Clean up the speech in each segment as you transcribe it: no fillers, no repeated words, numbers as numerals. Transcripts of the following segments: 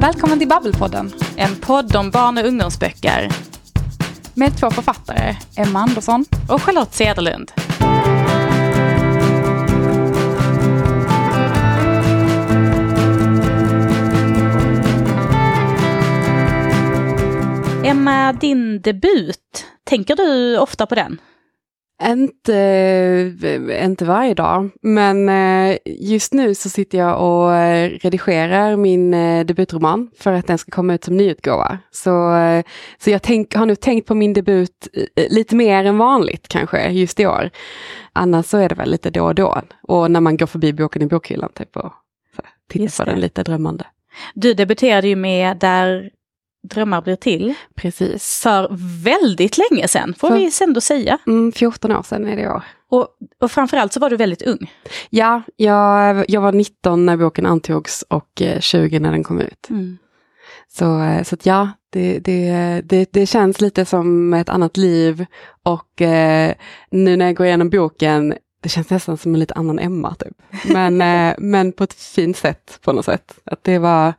Välkommen till Babbelpodden, en podd om barn- och ungdomsböcker. Med två författare, Emma Andersson och Charlotte Cederlund. Emma, din debut, tänker du ofta på den? Inte varje dag, men just nu så sitter jag och redigerar min debutroman för att den ska komma ut som nyutgåva. Så jag har nu tänkt på min debut lite mer än vanligt kanske just i år. Annars så är det väl lite då och då. Och när man går förbi boken i bokhyllan typ och tittar på den lite drömmande. Du debuterade ju med Där drömmar blir till. Precis. För väldigt länge sedan, får vi ändå säga. 14 år sedan är det år. Och framförallt så var du väldigt ung. Ja, jag var 19 när boken antogs och 20 när den kom ut. Mm. Så att ja, det känns lite som ett annat liv. Och nu när jag går igenom boken, det känns nästan som en lite annan Emma typ. Men på ett fint sätt på något sätt. Att det var,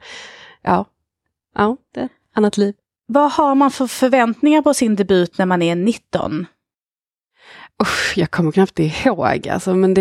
det annat liv. Vad har man för förväntningar på sin debut när man är 19? Jag kommer knappt ihåg alltså, men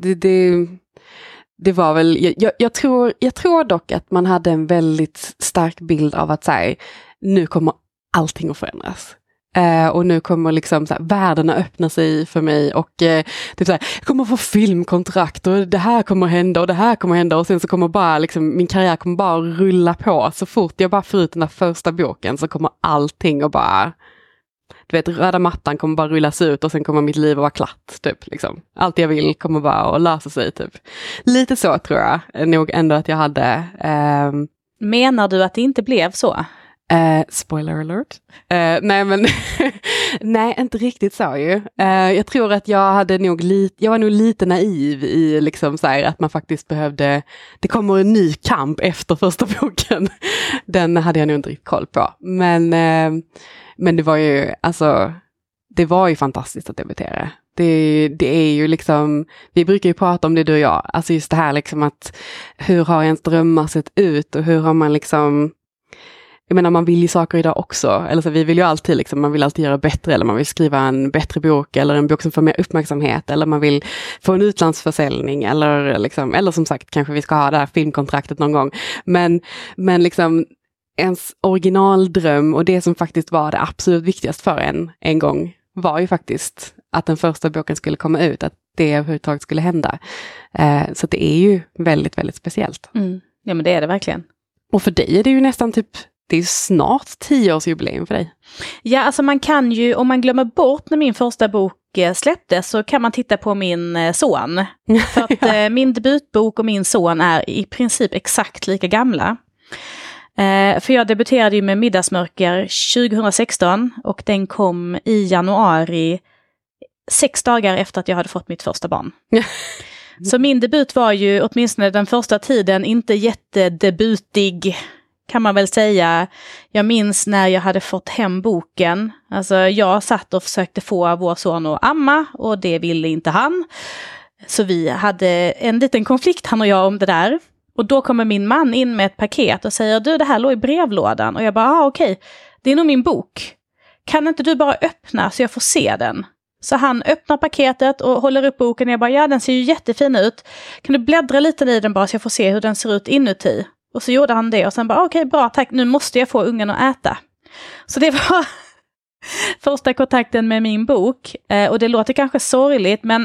det var väl, jag tror dock att man hade en väldigt stark bild av att säga, nu kommer allting att förändras. Och nu kommer liksom så här, världen att öppna sig för mig och typ så här, jag kommer att få filmkontrakt och det här kommer att hända och det här kommer att hända och sen så kommer bara liksom, min karriär kommer bara rulla på. Så fort jag bara får ut den där första boken så kommer allting och bara, du vet, röda mattan kommer bara rullas ut och sen kommer mitt liv att vara klart typ liksom. Allt jag vill kommer bara att lösa sig typ. Lite så tror jag nog ändå att jag hade. Menar du att det inte blev så? Spoiler alert. Nej men nej, inte riktigt så ju. Jag tror att jag var nog lite naiv i liksom så här, att man faktiskt behövde, det kommer en ny kamp efter första boken. Den hade jag nog inte riktigt koll på. Men det var ju, alltså, det var ju fantastiskt att debutera. Det är ju liksom, vi brukar ju prata om det du och jag. Alltså just det här liksom att hur har ens drömmar sett ut och hur har man liksom, jag menar man vill ju saker idag också, eller så vi vill ju alltid liksom, man vill alltid göra bättre, eller man vill skriva en bättre bok eller en bok som får mer uppmärksamhet, eller man vill få en utlandsförsäljning eller liksom, eller som sagt kanske vi ska ha det här filmkontraktet någon gång, men liksom ens originaldröm och det som faktiskt var det absolut viktigast för en gång var ju faktiskt att den första boken skulle komma ut, att det överhuvudtaget skulle hända. Så det är ju väldigt, väldigt speciellt. Mm. Ja men det är det verkligen. Och för dig är det ju nästan typ, det är snart 10-årsjubileum för dig. Ja, alltså man kan ju, om man glömmer bort när min första bok släpptes så kan man titta på min son. För att min debutbok och min son är i princip exakt lika gamla. För jag debuterade ju med Middagsmörker 2016 och den kom i januari 6 dagar efter att jag hade fått mitt första barn. Så min debut var ju åtminstone den första tiden inte jättedebutig kan man väl säga. Jag minns när jag hade fått hem boken. Alltså jag satt och försökte få vår son att amma och det ville inte han. Så vi hade en liten konflikt han och jag om det där. Och då kommer min man in med ett paket och säger, du det här låg i brevlådan. Och jag bara, okej, det är nog min bok. Kan inte du bara öppna så jag får se den? Så han öppnar paketet och håller upp boken och jag bara, ja den ser ju jättefin ut. Kan du bläddra lite i den bara så jag får se hur den ser ut inuti? Och så gjorde han det och sen bara, okej, bra tack, nu måste jag få ungen att äta. Så det var första kontakten med min bok. Och det låter kanske sorgligt men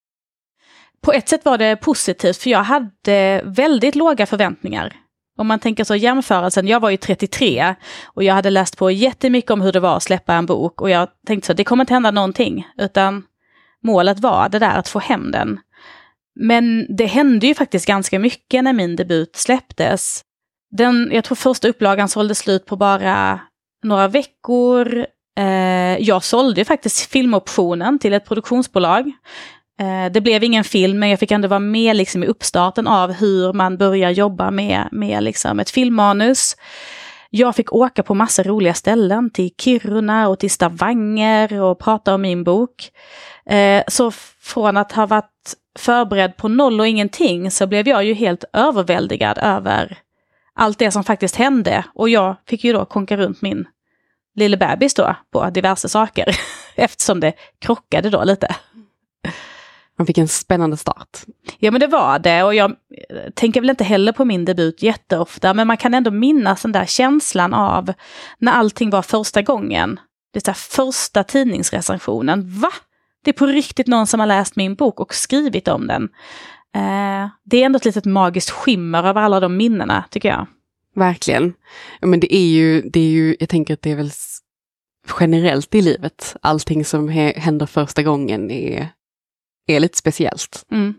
på ett sätt var det positivt för jag hade väldigt låga förväntningar. Om man tänker så jämförelsen, jag var ju 33 och jag hade läst på jättemycket om hur det var att släppa en bok. Och jag tänkte så, det kommer inte hända någonting utan målet var det där att få hem den. Men det hände ju faktiskt ganska mycket när min debut släpptes. Jag tror första upplagan sålde slut på bara några veckor. Jag sålde ju faktiskt filmoptionen till ett produktionsbolag. Det blev ingen film men jag fick ändå vara med liksom i uppstarten av hur man börjar jobba med liksom ett filmmanus. Jag fick åka på massa roliga ställen till Kiruna och till Stavanger och prata om min bok. Så från att ha varit förberedd på noll och ingenting så blev jag ju helt överväldigad över allt det som faktiskt hände. Och jag fick ju då konka runt min lille bebis då på diverse saker. Eftersom det krockade då lite. Man fick en spännande start. Ja, men det var det. Och jag tänker väl inte heller på min debut jätteofta. Men man kan ändå minnas den där känslan av när allting var första gången. Det där första tidningsrecensionen. Va? Det är på riktigt någon som har läst min bok och skrivit om den. Det är ändå ett litet magiskt skimmer över alla de minnena, tycker jag. Verkligen. Ja, men det är ju, jag tänker att det är väl generellt i livet. Allting som händer första gången är lite speciellt. Mm.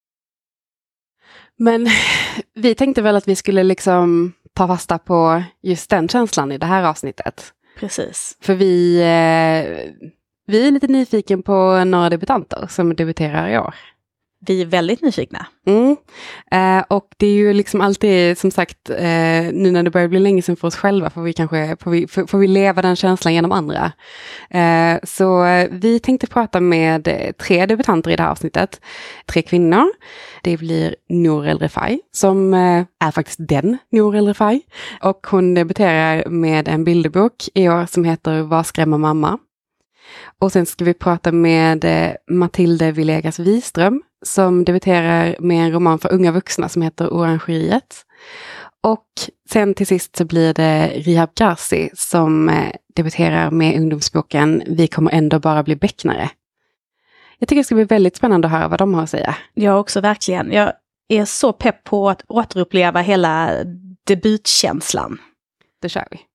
Men vi tänkte väl att vi skulle liksom ta fasta på just den känslan i det här avsnittet. Precis. För vi är lite nyfiken på några debutanter som debuterar i år. Vi är väldigt nyfikna. Och det är ju liksom alltid, som sagt, nu när det börjar bli länge sedan för oss själva får vi leva den känslan genom andra. Så vi tänkte prata med 3 debutanter i det här avsnittet. 3 kvinnor. Det blir Nour El Refai, som är faktiskt den Nour El Refai. Och hon debuterar med en bilderbok i år som heter Vad skrämmer mamma? Och sen ska vi prata med Matilde Villegas Wiström som debuterar med en roman för unga vuxna som heter Orangeriet. Och sen till sist så blir det Rihab Garsi som debuterar med ungdomsboken Vi kommer ändå bara bli bäcknare. Jag tycker det ska bli väldigt spännande att höra vad de har att säga. Jag också, verkligen. Jag är så pepp på att återuppleva hela debutkänslan. Då kör vi.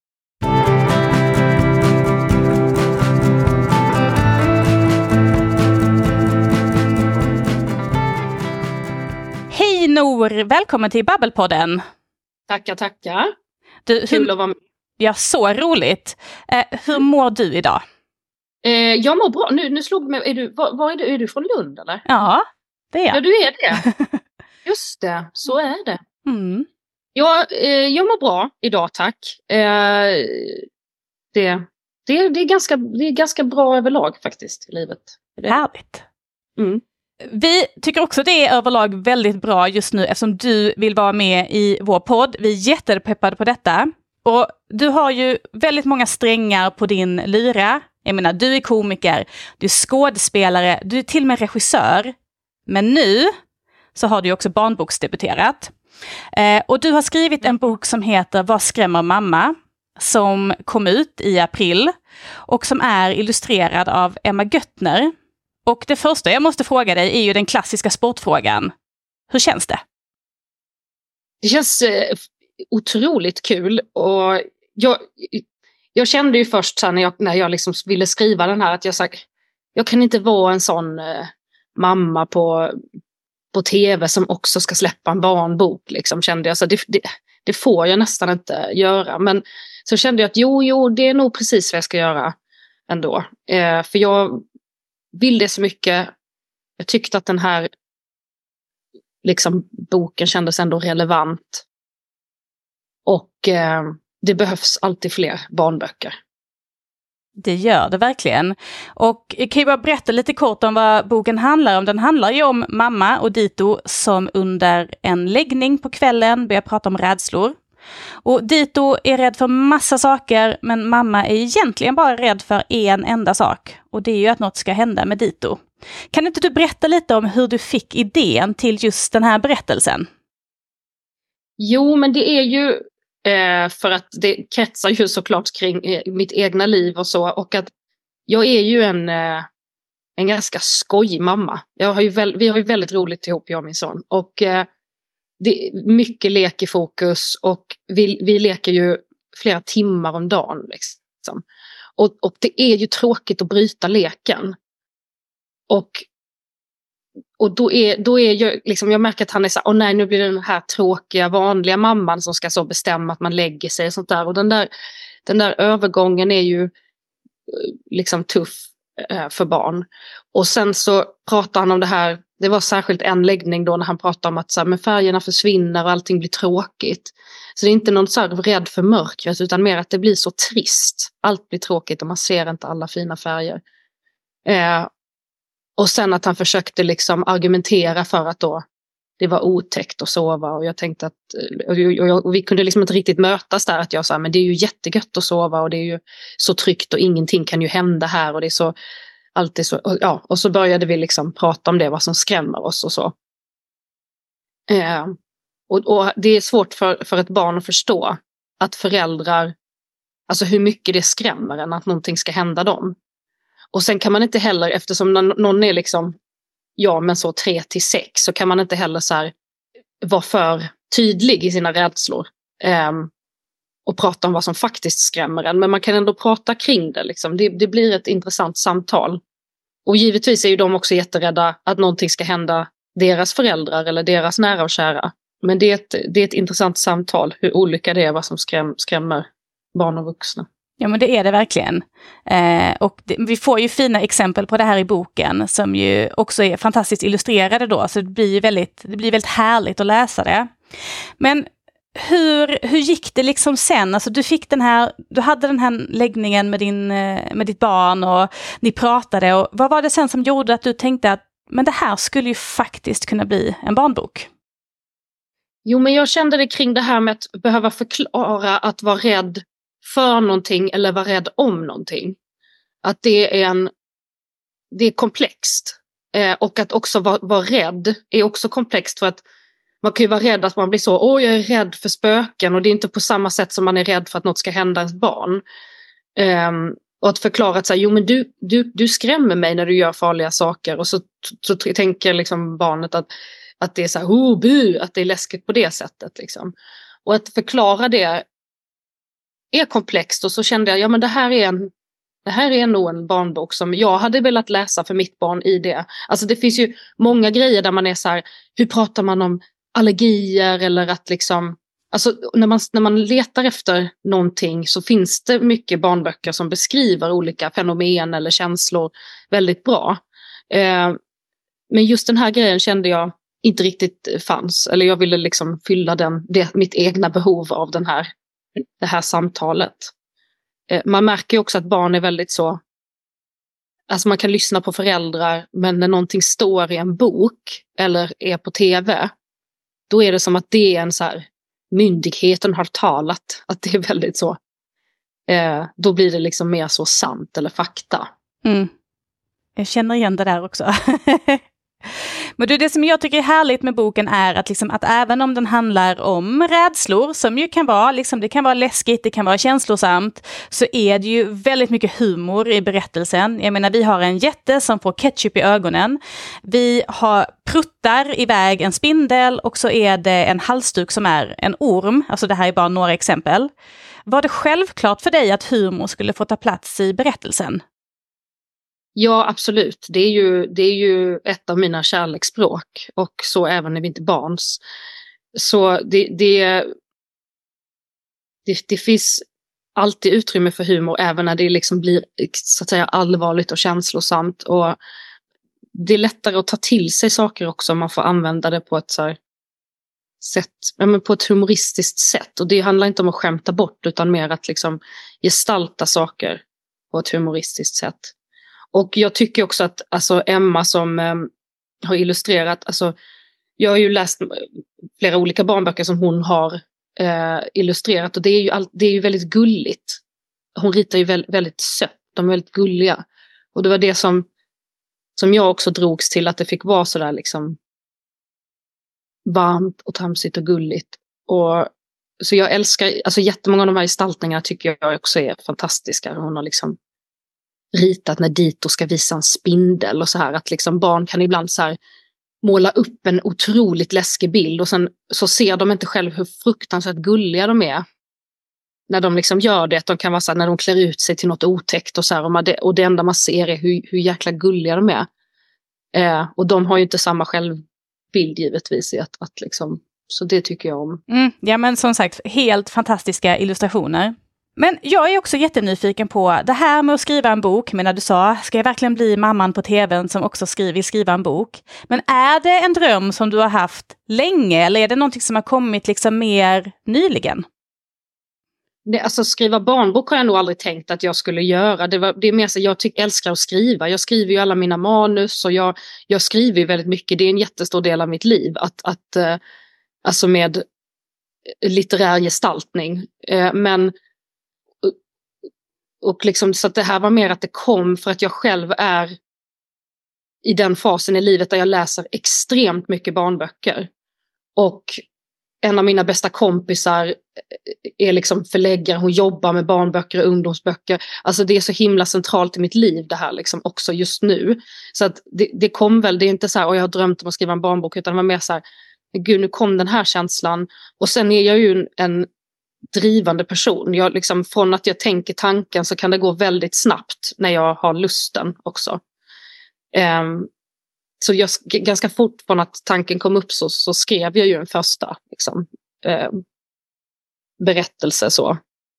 Hej Nour, välkommen till Babbelpodden. Tackar. Kul att vara med. Ja, så roligt. Hur mår du idag? Jag mår bra. Nu slog mig, är du från Lund eller? Ja, det är jag. Ja, du är det. Just det, så är det. Mm. Jag mår bra idag, tack. Det är ganska bra överlag faktiskt i livet. Härligt. Mm. Vi tycker också det är överlag väldigt bra just nu eftersom du vill vara med i vår podd. Vi är jättepeppade på detta. Och du har ju väldigt många strängar på din lyra. Jag menar, du är komiker, du är skådespelare, du är till och med regissör. Men nu så har du också barnboksdebuterat. Och du har skrivit en bok som heter Vad skrämmer mamma? Som kom ut i april och som är illustrerad av Emma Göttner. Och det första jag måste fråga dig är ju den klassiska sportfrågan. Hur känns det? Det känns otroligt kul och jag kände ju först så när jag liksom ville skriva den här att jag kan inte vara en sån mamma på tv som också ska släppa en barnbok liksom, kände jag. Så det får jag nästan inte göra, men så kände jag att jo det är nog precis vad jag ska göra ändå. För jag vill det så mycket. Jag tyckte att den här liksom, boken kändes ändå relevant. Och det behövs alltid fler barnböcker. Det gör det verkligen. Och jag kan ju bara berätta lite kort om vad boken handlar om. Den handlar ju om mamma och Dito som under en läggning på kvällen börjar prata om rädslor. Och Dito är rädd för massa saker, men mamma är egentligen bara rädd för en enda sak. Och det är ju att något ska hända med Dito. Kan inte du berätta lite om hur du fick idén till just den här berättelsen? Jo, men det är ju för att det kretsar ju såklart kring mitt egna liv och så. Och att jag är ju en ganska skojig mamma. Vi har ju väldigt roligt ihop, jag och min son. Och det är mycket lek i fokus och vi leker ju flera timmar om dagen. Liksom. Och det är ju tråkigt att bryta leken. Och då är ju liksom, jag märker att han är så här, nej, nu blir det den här tråkiga vanliga mamman som ska så bestämma att man lägger sig och sånt där. Och den där övergången är ju liksom tuff för barn. Och sen så pratar han om det här, det var särskilt en läggning då när han pratade om att så här, men färgerna försvinner och allting blir tråkigt. Så det är inte någon så här rädd för mörkret utan mer att det blir så trist. Allt blir tråkigt och man ser inte alla fina färger. Och sen att han försökte liksom argumentera för att då det var otäckt att sova, och jag tänkte att och vi kunde liksom inte riktigt mötas där, att jag sa men det är ju jättegött att sova och det är ju så tryggt och ingenting kan ju hända här och det är så alltid så, och så började vi liksom prata om det, vad som skrämmer oss och så. Och det är svårt för ett barn att förstå att föräldrar, alltså hur mycket det skrämmer en att någonting ska hända dem. Och sen kan man inte heller, eftersom någon är liksom, men så 3-6, så kan man inte heller så här vara för tydlig i sina rädslor. Och prata om vad som faktiskt skrämmer en. Men man kan ändå prata kring det. Liksom. Det blir ett intressant samtal. Och givetvis är ju de också jätterädda att någonting ska hända deras föräldrar eller deras nära och kära. Men det är ett intressant samtal, hur olika det är, vad som skrämmer barn och vuxna. Ja, men det är det verkligen. Och vi får ju fina exempel på det här i boken som ju också är fantastiskt illustrerade då. Så det blir väldigt härligt att läsa det. Men hur gick det liksom sen? Alltså du hade den här läggningen med ditt barn och ni pratade. Och vad var det sen som gjorde att du tänkte att men det här skulle ju faktiskt kunna bli en barnbok? Jo, men jag kände det kring det här med att behöva förklara att vara rädd för någonting eller vara rädd om någonting. Att det är komplext. Och att också vara rädd är också komplext, för att man kan ju vara rädd att man blir så, jag är rädd för spöken, och det är inte på samma sätt som man är rädd för att något ska hända ens barn. Och att förklara att så här, men du skrämmer mig när du gör farliga saker, och så tänker liksom barnet att det är så här, bu, att det är läskigt på det sättet liksom. Och att förklara det är komplext, och så kände jag, men det här är nog en barnbok som jag hade velat läsa för mitt barn i det. Alltså det finns ju många grejer där man är så här, hur pratar man om allergier, eller att liksom, alltså när man letar efter någonting så finns det mycket barnböcker som beskriver olika fenomen eller känslor väldigt bra. Men just den här grejen kände jag inte riktigt fanns, eller jag ville liksom fylla mitt egna behov av det här samtalet. Man märker ju också att barn är väldigt så, alltså man kan lyssna på föräldrar, men när någonting står i en bok eller är på tv, då är det som att det är en så här, myndigheten har talat, att det är väldigt så, då blir det liksom mer så sant eller fakta. Jag känner igen det där också. Men det som jag tycker är härligt med boken är att även om den handlar om rädslor, som ju kan vara, det kan vara läskigt, det kan vara känslosamt, så är det ju väldigt mycket humor i berättelsen. Jag menar, vi har en jätte som får ketchup i ögonen. Vi har pruttar iväg en spindel, och så är det en halsduk som är en orm. Alltså det här är bara några exempel. Var det självklart för dig att humor skulle få ta plats i berättelsen? Ja, absolut. Det är ju ett av mina kärleksspråk, och så även när vi inte är barns. Så det finns alltid utrymme för humor, även när det liksom blir så att säga allvarligt och känslosamt. Och det är lättare att ta till sig saker också om man får använda det på ett så här sätt, på ett humoristiskt sätt. Och det handlar inte om att skämta bort, utan mer att liksom gestalta saker på ett humoristiskt sätt. Och jag tycker också att alltså Emma som har illustrerat, alltså jag har ju läst flera olika barnböcker som hon har illustrerat, och det är ju väldigt gulligt. Hon ritar ju väldigt sött, de är väldigt gulliga. Och det var det som jag också drogs till, att det fick vara sådär liksom varmt och tramsigt och gulligt. Och så jag älskar, alltså jättemånga av de här gestaltningarna tycker jag också är fantastiska. Hon har liksom ritat när Dito ska visa en spindel och så här, att liksom barn kan ibland så här måla upp en otroligt läskig bild, och sen så ser de inte själv hur fruktansvärt gulliga de är när de liksom gör det. Att de kan vara så här, när de klär ut sig till något otäckt och så här, och det enda man ser är hur jäkla gulliga de är. Och de har ju inte samma självbild givetvis i att liksom, så det tycker jag om. Ja, men som sagt, helt fantastiska illustrationer. Men jag är också jättenyfiken på det här med att skriva en bok. Men när du sa, ska jag verkligen bli mamman på tvn som också vill skriva en bok? Men är det en dröm som du har haft länge, eller är det någonting som har kommit liksom mer nyligen? alltså skriva barnbok har jag nog aldrig tänkt att jag skulle göra. Det är mer så jag älskar att skriva. Jag skriver ju alla mina manus och jag skriver ju väldigt mycket. Det är en jättestor del av mitt liv. Alltså med litterär gestaltning. Men och liksom, så att det här var mer att det kom för att jag själv är i den fasen i livet där jag läser extremt mycket barnböcker. Och en av mina bästa kompisar är liksom förläggare, hon jobbar med barnböcker och ungdomsböcker. Alltså det är så himla centralt i mitt liv det här liksom också just nu. Så att det kom väl, det är inte så här, och jag har drömt om att skriva en barnbok, utan det var mer så här, gud nu kom den här känslan. Och sen är jag ju en drivande person. Jag liksom, från att jag tänker tanken så kan det gå väldigt snabbt när jag har lusten också. Så jag, ganska fort från att tanken kom upp så skrev jag ju en första liksom, berättelse så.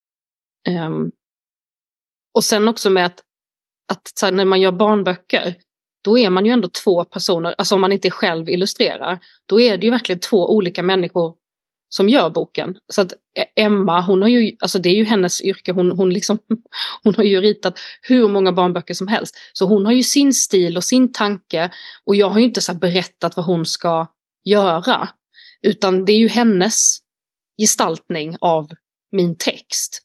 Och sen också med att så här, när man gör barnböcker, då är man ju ändå 2 personer, alltså om man inte själv illustrerar, då är det ju verkligen 2 olika människor som gör boken. Så att Emma, hon har ju, alltså det är ju hennes yrke, hon har ju ritat hur många barnböcker som helst. Så hon har ju sin stil och sin tanke, och jag har ju inte så här berättat vad hon ska göra, utan det är ju hennes gestaltning av min text.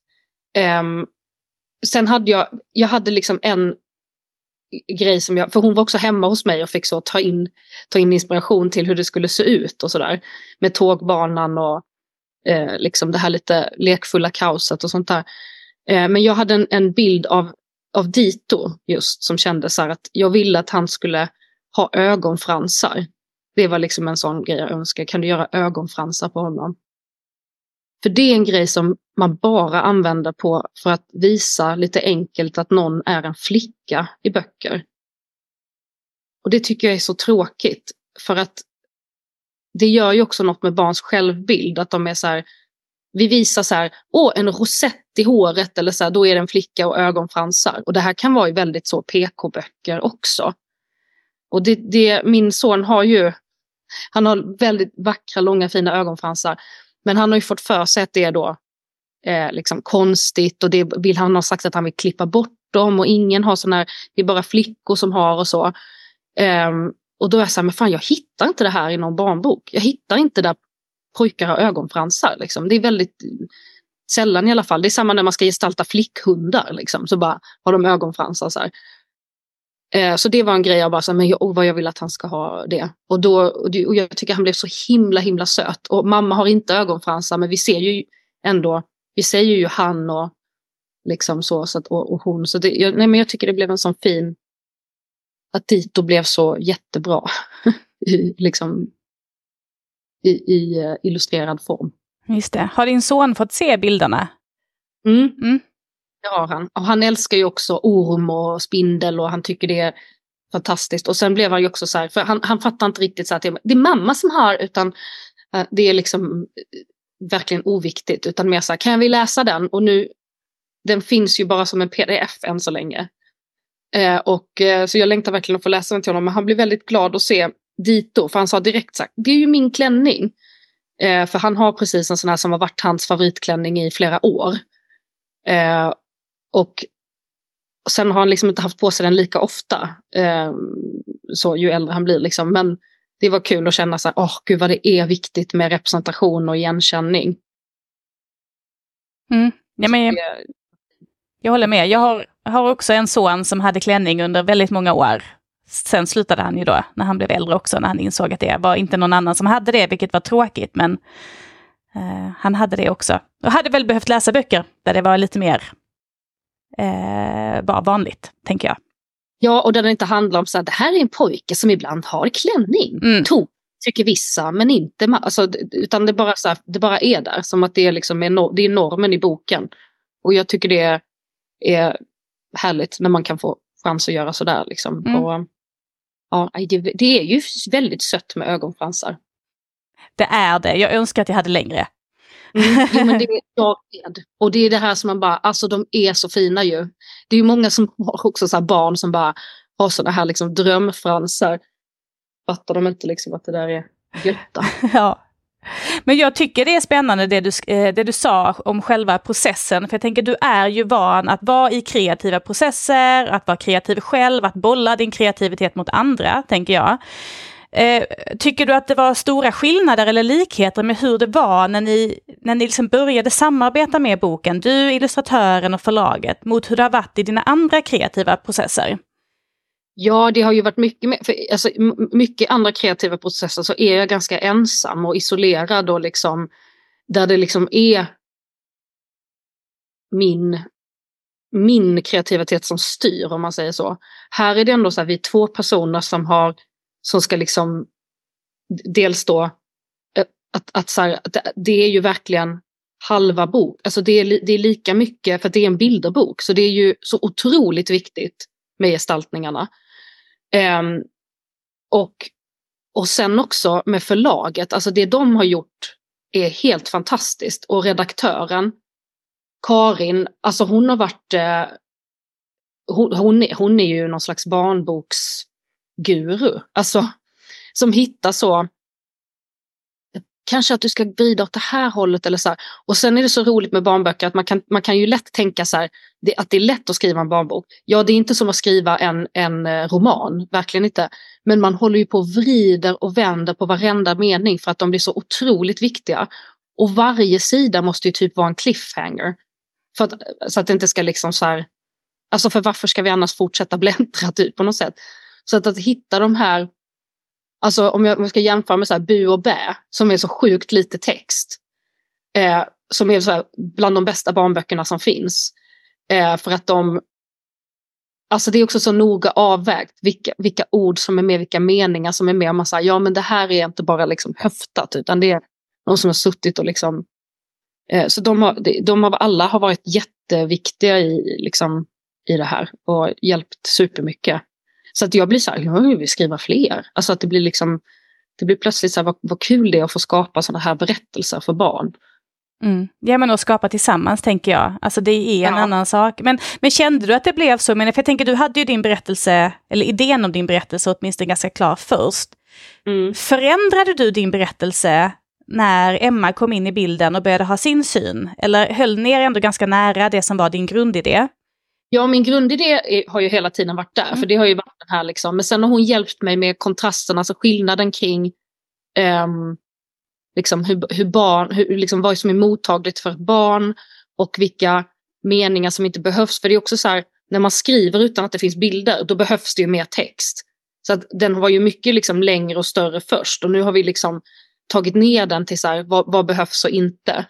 Sen hade jag hade liksom en grej som för hon var också hemma hos mig och fick så ta in inspiration till hur det skulle se ut och sådär. Med tågbanan och liksom det här lite lekfulla kaoset och sånt där. Men jag hade en bild av Dito just som kände så här att jag ville att han skulle ha ögonfransar. Det var liksom en sån grej jag önskar. Kan du göra ögonfransar på honom? För det är en grej som man bara använder på för att visa lite enkelt att någon är en flicka i böcker. Och det tycker jag är så tråkigt. För att det gör ju också något med barns självbild. Att de är så här, vi visar så här, en rosett i håret eller så här, då är det en flicka och ögonfransar. Och det här kan vara i väldigt så PK-böcker också. Och min son han har väldigt vackra, långa, fina ögonfransar. Men han har ju fått för sig att det är då liksom konstigt, och han har sagt att han vill klippa bort dem, och ingen har sån här, det är bara flickor som har och så. Och då är jag så här, men fan, jag hittar inte det här i någon barnbok. Jag hittar inte där pojkar har ögonfransar liksom. Det är väldigt sällan i alla fall. Det är samma när man ska gestalta flickhundar liksom, så bara har de ögonfransar så här. Så det var en grej jag bara sa, men vad jag vill att han ska ha det. Och jag tycker han blev så himla söt. Och mamma har inte ögonfransar, men vi ser ju ändå, vi säger ju han och liksom så att, och hon. Så men jag tycker det blev en sån fin, att Dito blev så jättebra i illustrerad form. Just det. Har din son fått se bilderna? Det har han. Och han älskar ju också orm och spindel, och han tycker det är fantastiskt. Och sen blev han ju också så här, för han fattar inte riktigt så att det är mamma som har, utan det är liksom verkligen oviktigt. Utan mer så här, kan vi läsa den? Och nu, den finns ju bara som en pdf än så länge. Så jag längtar verkligen att få läsa den till honom. Men han blir väldigt glad att se Dito, för han sa direkt så här, det är ju min klänning. För han har precis en sån här som har varit hans favoritklänning i flera år. Och sen har han liksom inte haft på sig den lika ofta, så ju äldre han blir liksom. Men det var kul att känna så här, gud vad det är viktigt med representation och igenkänning. Ja, men jag håller med. Jag har också en son som hade klänning under väldigt många år. Sen slutade han ju då när han blev äldre också, när han insåg att det var inte någon annan som hade det, vilket var tråkigt, men han hade det också. Och hade väl behövt läsa böcker där det var lite mer bara vanligt, tänker jag. Ja, och där det inte handlar om så här, det här är en pojke som ibland har klänning. Tycker vissa, men inte alltså, utan det bara så här, det bara är där, som att det är liksom det är normen i boken. Och jag tycker det är härligt när man kan få chans att göra så där liksom. Och ja, det är ju väldigt sött med ögonfransar. Det är det. Jag önskar att jag hade längre. Jo, men det är jag med. Och det är det här som man bara, alltså de är så fina ju. Det är ju många som har också så här barn som bara har sådana här liksom drömfransar. Fattar de inte liksom att det där är götta. Ja. Men jag tycker det är spännande det du sa om själva processen. För jag tänker, du är ju van att vara i kreativa processer, att vara kreativ själv, att bolla din kreativitet mot andra, tänker jag. Tycker du att det var stora skillnader eller likheter med hur det var när ni liksom började samarbeta med boken, du, illustratören och förlaget, mot hur det har varit i dina andra kreativa processer? Ja, det har ju varit mycket andra kreativa processer, så är jag ganska ensam och isolerad och liksom, där det liksom är min kreativitet som styr, om man säger så. Här är det ändå så här, vi är 2 personer som ska liksom dels då att det är ju verkligen halva bok. Alltså det är lika mycket, för att det är en bilderbok, så det är ju så otroligt viktigt med gestaltningarna. Och sen också med förlaget, alltså det de har gjort är helt fantastiskt. Och redaktören Karin, alltså hon har varit hon är ju någon slags barnboksguru, alltså som hittar så, kanske att du ska vrida åt det här hållet eller så här. Och sen är det så roligt med barnböcker att man kan ju lätt tänka så här, att det är lätt att skriva en barnbok. Ja, det är inte som att skriva en roman, verkligen inte. Men man håller ju på och vrider och vänder på varenda mening för att de blir så otroligt viktiga. Och varje sida måste ju typ vara en cliffhanger. Så att det inte ska liksom så här, alltså för varför ska vi annars fortsätta bläddra typ på något sätt. Så att hitta de här, alltså om jag ska jämföra med så här Bu och Bä, som är så sjukt lite text. Som är så här bland de bästa barnböckerna som finns. För att alltså det är också så noga avvägt vilka ord som är med, vilka meningar som är med. Och man säger, ja men det här är inte bara liksom höftat, utan det är någon som har suttit och liksom. Så de alla har varit jätteviktiga i det här och hjälpt supermycket. Så att jag blir så här, jag vill skriva fler. Alltså att det blir plötsligt så här, vad kul det är att få skapa sådana här berättelser för barn. Ja, men att skapa tillsammans, tänker jag. Alltså det är en annan sak. Men kände du att det blev så? Men för jag tänker, du hade ju din berättelse, eller idén om din berättelse åtminstone ganska klar först. Förändrade du din berättelse när Emma kom in i bilden och började ha sin syn? Eller höll ni er ändå ganska nära det som var din grundidé? Ja, min grundidé har ju hela tiden varit där. För det har ju varit den här liksom. Men sen har hon hjälpt mig med kontrasterna, alltså skillnaden kring liksom vad som är mottagligt för ett barn och vilka meningar som inte behövs. För det är också så här, när man skriver utan att det finns bilder, då behövs det ju mer text. Så att den var ju mycket liksom längre och större först, och nu har vi liksom tagit ner den till så här, vad behövs och inte.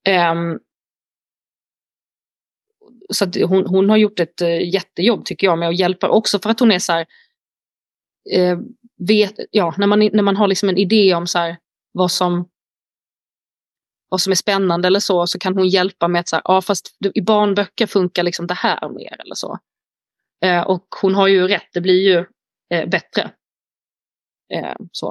Så att hon har gjort ett jättejobb, tycker jag, med att hjälpa, också för att hon är så här, när man har liksom en idé om så här, vad som är spännande eller så kan hon hjälpa med att så här, fast i barnböcker funkar liksom det här mer eller så. Och hon har ju rätt, det blir ju bättre. Så.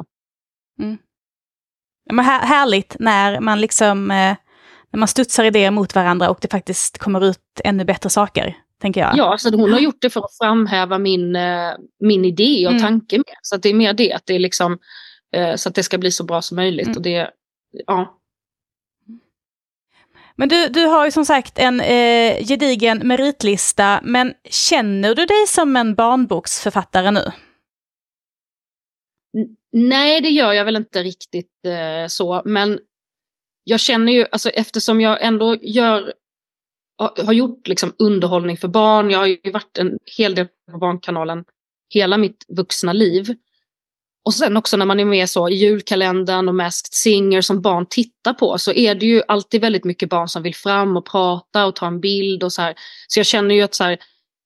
Men härligt när man liksom när man studsar idéer mot varandra och det faktiskt kommer ut ännu bättre saker, tänker jag. Ja, så hon har gjort det för att framhäva min idé och tanke med. Så att det är mer det, att det är liksom så att det ska bli så bra som möjligt. Och det, ja. Men du har ju som sagt en gedigen meritlista, men känner du dig som en barnboksförfattare nu? Nej, det gör jag väl inte riktigt så, men jag känner ju, alltså eftersom jag ändå har gjort liksom underhållning för barn, jag har ju varit en hel del på Barnkanalen hela mitt vuxna liv. Och sen också när man är med så i julkalendern och Masked Singer som barn tittar på, så är det ju alltid väldigt mycket barn som vill fram och prata och ta en bild och så här. Så jag känner ju att så här,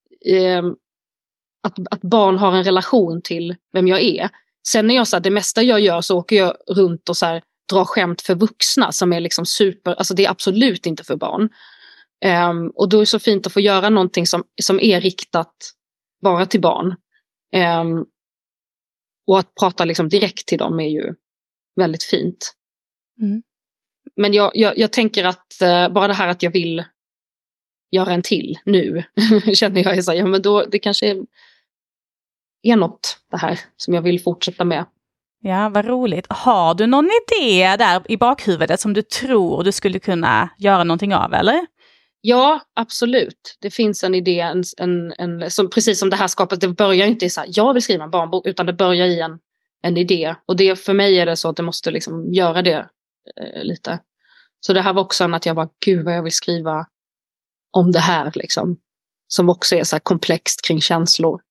att barn har en relation till vem jag är. Sen när jag så här, det mesta jag gör, så åker jag runt och så här, drar skämt för vuxna som är liksom alltså det är absolut inte för barn. Och då är det så fint att få göra någonting som är riktat bara till barn. Och att prata liksom direkt till dem är ju väldigt fint. Men jag tänker att bara det här att jag vill göra en till nu känner jag så här, ja men då det kanske är något det här som jag vill fortsätta med. Ja, vad roligt. Har du någon idé där i bakhuvudet som du tror du skulle kunna göra någonting av, eller? Ja, absolut. Det finns en idé, som, precis som det här skapas, det börjar inte i så här, jag vill skriva en barnbok, utan det börjar i en idé. Och det, för mig är det så att det måste liksom göra det lite. Så det här var också att jag var, gud vad jag vill skriva om det här liksom. Som också är så här komplext kring känslor.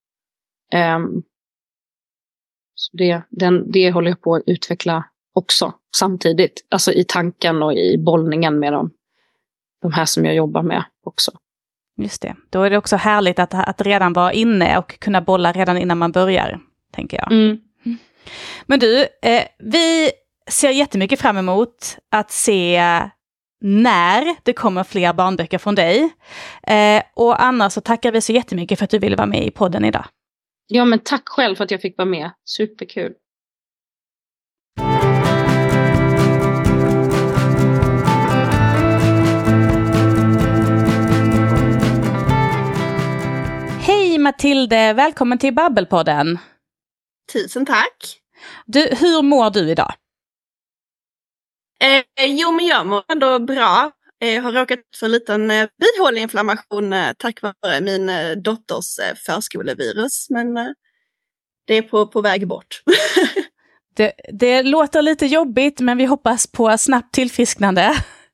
Så det håller jag på att utveckla också samtidigt. Alltså i tanken och i bollningen med de här som jag jobbar med också. Just det. Då är det också härligt att redan vara inne och kunna bolla redan innan man börjar, tänker jag. Mm. Men du, vi ser jättemycket fram emot att se när det kommer fler barnböcker från dig. Och annars så tackar vi så jättemycket för att du ville vara med i podden idag. Ja, men tack själv för att jag fick vara med. Superkul. Hej Matilde, välkommen till Babbelpodden. Tusen tack. Du, hur mår du idag? Jo, men jag mår ändå bra. Jag har råkat ut för en liten bihåleinflammation tack vare min dotters förskolevirus. Men det är på väg bort. Det låter lite jobbigt, men vi hoppas på snabbt tillfrisknande.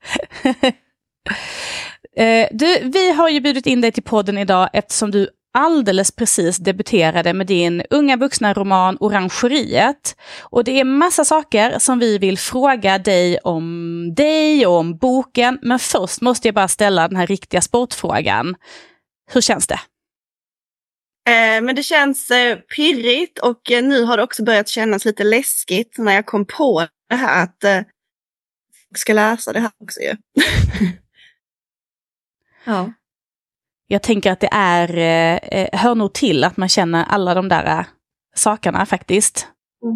Vi har ju bjudit in dig till podden idag eftersom du alldeles precis debuterade med din unga vuxna roman Orangeriet. Och det är massa saker som vi vill fråga dig och om boken. Men först måste jag bara ställa den här riktiga sportfrågan. Hur känns det? Men det känns pirrigt och nu har det också börjat kännas lite läskigt när jag kom på det här att jag ska läsa det här också ju. Ja. Jag tänker att det hör nog till att man känner alla de där sakerna faktiskt.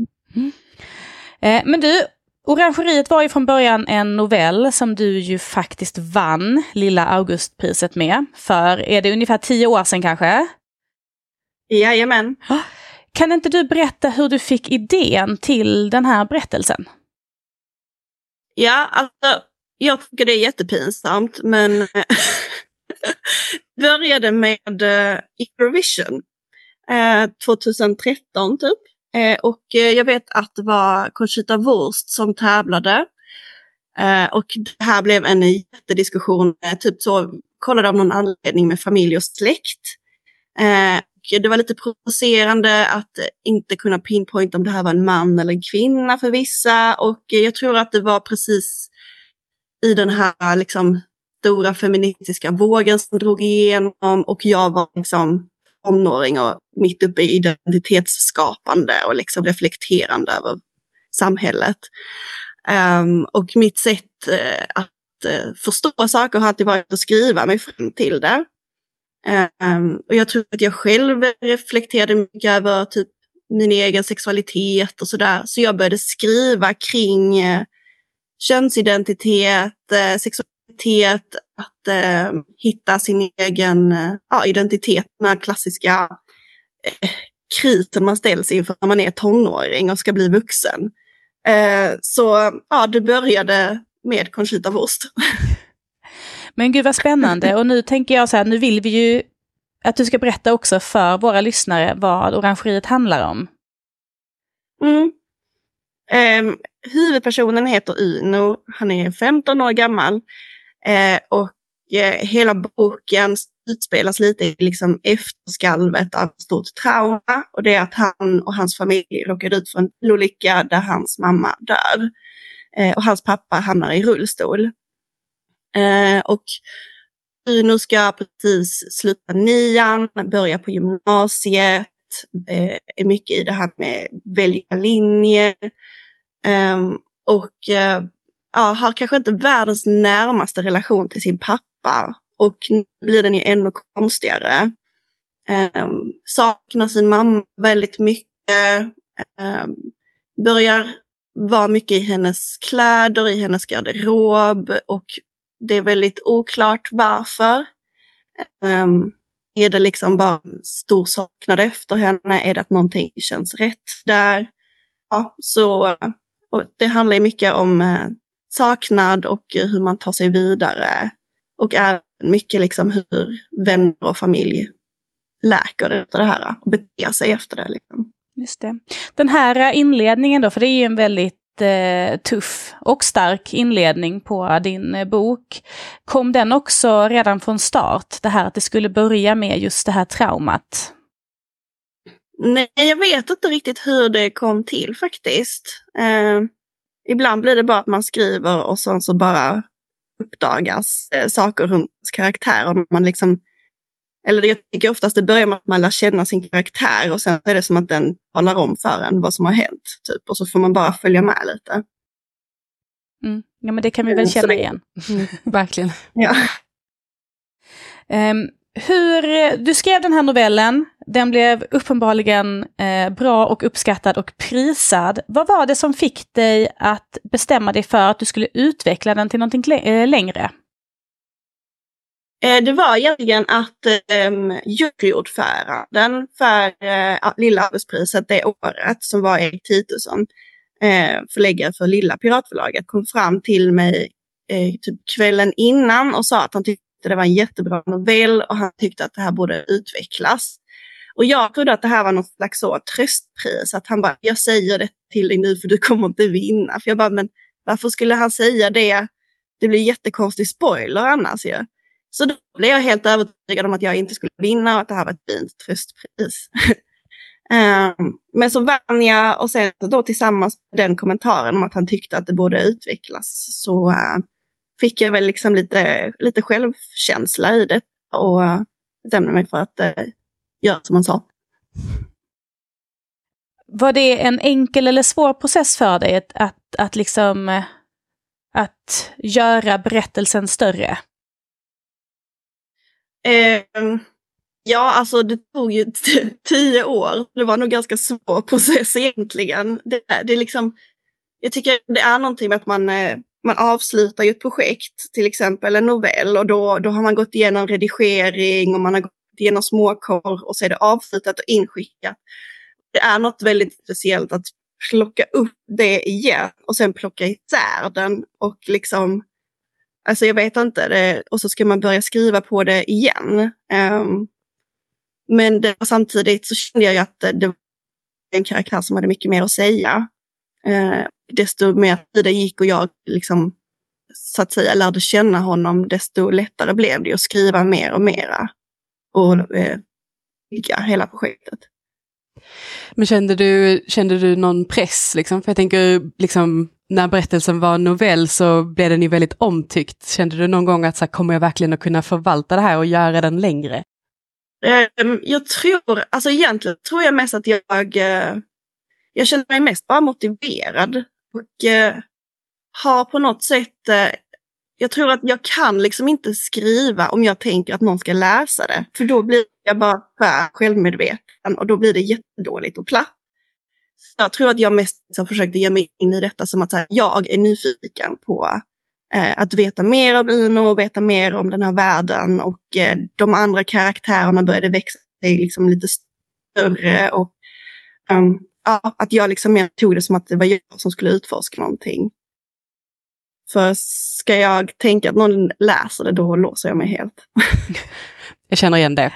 Men du, Orangeriet var ju från början en novell som du ju faktiskt vann Lilla Augustpriset med. För är det ungefär 10 år sedan kanske? Jajamän. Kan inte du berätta hur du fick idén till den här berättelsen? Ja, alltså jag tycker det är jättepinsamt, men började med Eurovision 2013 typ. Och jag vet att det var Conchita Wurst som tävlade. Och det här blev en jättediskussion, typ så kollade av någon anledning med familj och släkt. Det var lite provocerande att inte kunna pinpointa om det här var en man eller en kvinna för vissa. Och jag tror att det var precis i den här liksom stora feministiska vågen som drog igenom, och jag var liksom tonåring och mitt uppe i identitetsskapande och liksom reflekterande över samhället. Och mitt sätt att förstå saker har alltid varit att skriva mig fram till det. Och jag tror att jag själv reflekterade mycket över typ min egen sexualitet och sådär. Så jag började skriva kring könsidentitet, sexualitet, att hitta sin egen identitet, den här klassiska krisen man ställs inför när man är tonåring och ska bli vuxen. Så ja, det började med Conchita Wurst. Men gud vad spännande, och nu tänker jag så här, nu vill vi ju att du ska berätta också för våra lyssnare vad Orangeriet handlar om. Huvudpersonen heter Uno, han är 15 år gammal och hela boken utspelas lite i liksom efterskalvet av ett stort trauma, och det är att han och hans familj råkar ut för en olycka där hans mamma dör och hans pappa hamnar i rullstol. Och Uno ska precis sluta 9:an, börja på gymnasiet, är mycket i det här med välja linje och har kanske inte världens närmaste relation till sin pappa, och nu blir den ju ännu konstigare. Saknar sin mamma väldigt mycket, börjar vara mycket i hennes kläder, i hennes garderob, och det är väldigt oklart varför. Är det liksom bara en stor saknad efter henne? Är det att någonting känns rätt där? ja, så och det handlar ju mycket om saknad och hur man tar sig vidare. Och är mycket liksom hur vänner och familj läker efter det här och beter sig efter det. Liksom. Just det. Den här inledningen då, för det är ju en väldigt tuff och stark inledning på din bok. Kom den också redan från start, det här att det skulle börja med just det här traumat? Nej, jag vet inte riktigt hur det kom till faktiskt. Ibland blir det bara att man skriver och sen så bara uppdagas saker runt karaktär. Och man liksom, eller jag tycker oftast det börjar med att man lär känna sin karaktär och sen är det som att den talar om för en vad som har hänt. Typ. Och så får man bara följa med lite. Mm. Ja, men det kan vi väl känna igen. Verkligen. Ja. Du skrev den här novellen, den blev uppenbarligen bra och uppskattad och prisad. Vad var det som fick dig att bestämma dig för att du skulle utveckla den till någonting längre? Det var egentligen att juryordföranden för Lilla Augustpriset det året, som var Erik Titusson, förläggare för Lilla Piratförlaget, kom fram till mig typ kvällen innan och sa att han tyckte det var en jättebra novell och han tyckte att det här borde utvecklas. Och jag trodde att det här var något slags så tröstpris, att han bara, jag säger det till dig nu för du kommer inte vinna. För jag bara, men varför skulle han säga det? Det blir jättekonstig spoiler annars ju. Så då blev jag helt övertygad om att jag inte skulle vinna och att det här var ett fint tröstpris. Men så vann jag och sen då tillsammans med den kommentaren om att han tyckte att det borde utvecklas så fick jag väl liksom lite självkänsla i det och bestämde mig för att göra som han sa. Var det en enkel eller svår process för dig att göra berättelsen större? Ja, alltså det tog ju 10 år. Det var nog ganska svår process egentligen. Det är liksom, jag tycker det är någonting med att man avslutar ju ett projekt, till exempel en novell, och då har man gått igenom redigering och man har gått igenom småkorr och så är det avslutat och inskickat. Det är något väldigt speciellt att plocka upp det igen och sen plocka isär den och liksom, alltså jag vet inte, och så ska man börja skriva på det igen. Men samtidigt så kände jag att det var en karaktär som hade mycket mer att säga. Desto mer tiden gick och jag liksom, så att säga, lärde känna honom, desto lättare blev det att skriva mer och mera och bygga hela projektet. Men kände du någon press liksom? För jag tänker liksom, när berättelsen var novell så blev den ju väldigt omtyckt. Kände du någon gång att så här, kommer jag verkligen att kunna förvalta det här och göra den längre? Jag tror, alltså egentligen tror jag mest att jag känner mig mest bara motiverad och har på något sätt, jag tror att jag kan liksom inte skriva om jag tänker att någon ska läsa det. För då blir jag bara självmedveten och då blir det jättedåligt och platt. Så jag tror att jag mest har försökt ge mig in i detta som att här, jag är nyfiken på att veta mer om Uno och veta mer om den här världen. Och de andra karaktärerna började växa sig liksom lite större och att jag liksom tog det som att det var jag som skulle utforska någonting. För ska jag tänka att någon läser det, då låser jag mig helt. Jag känner igen det.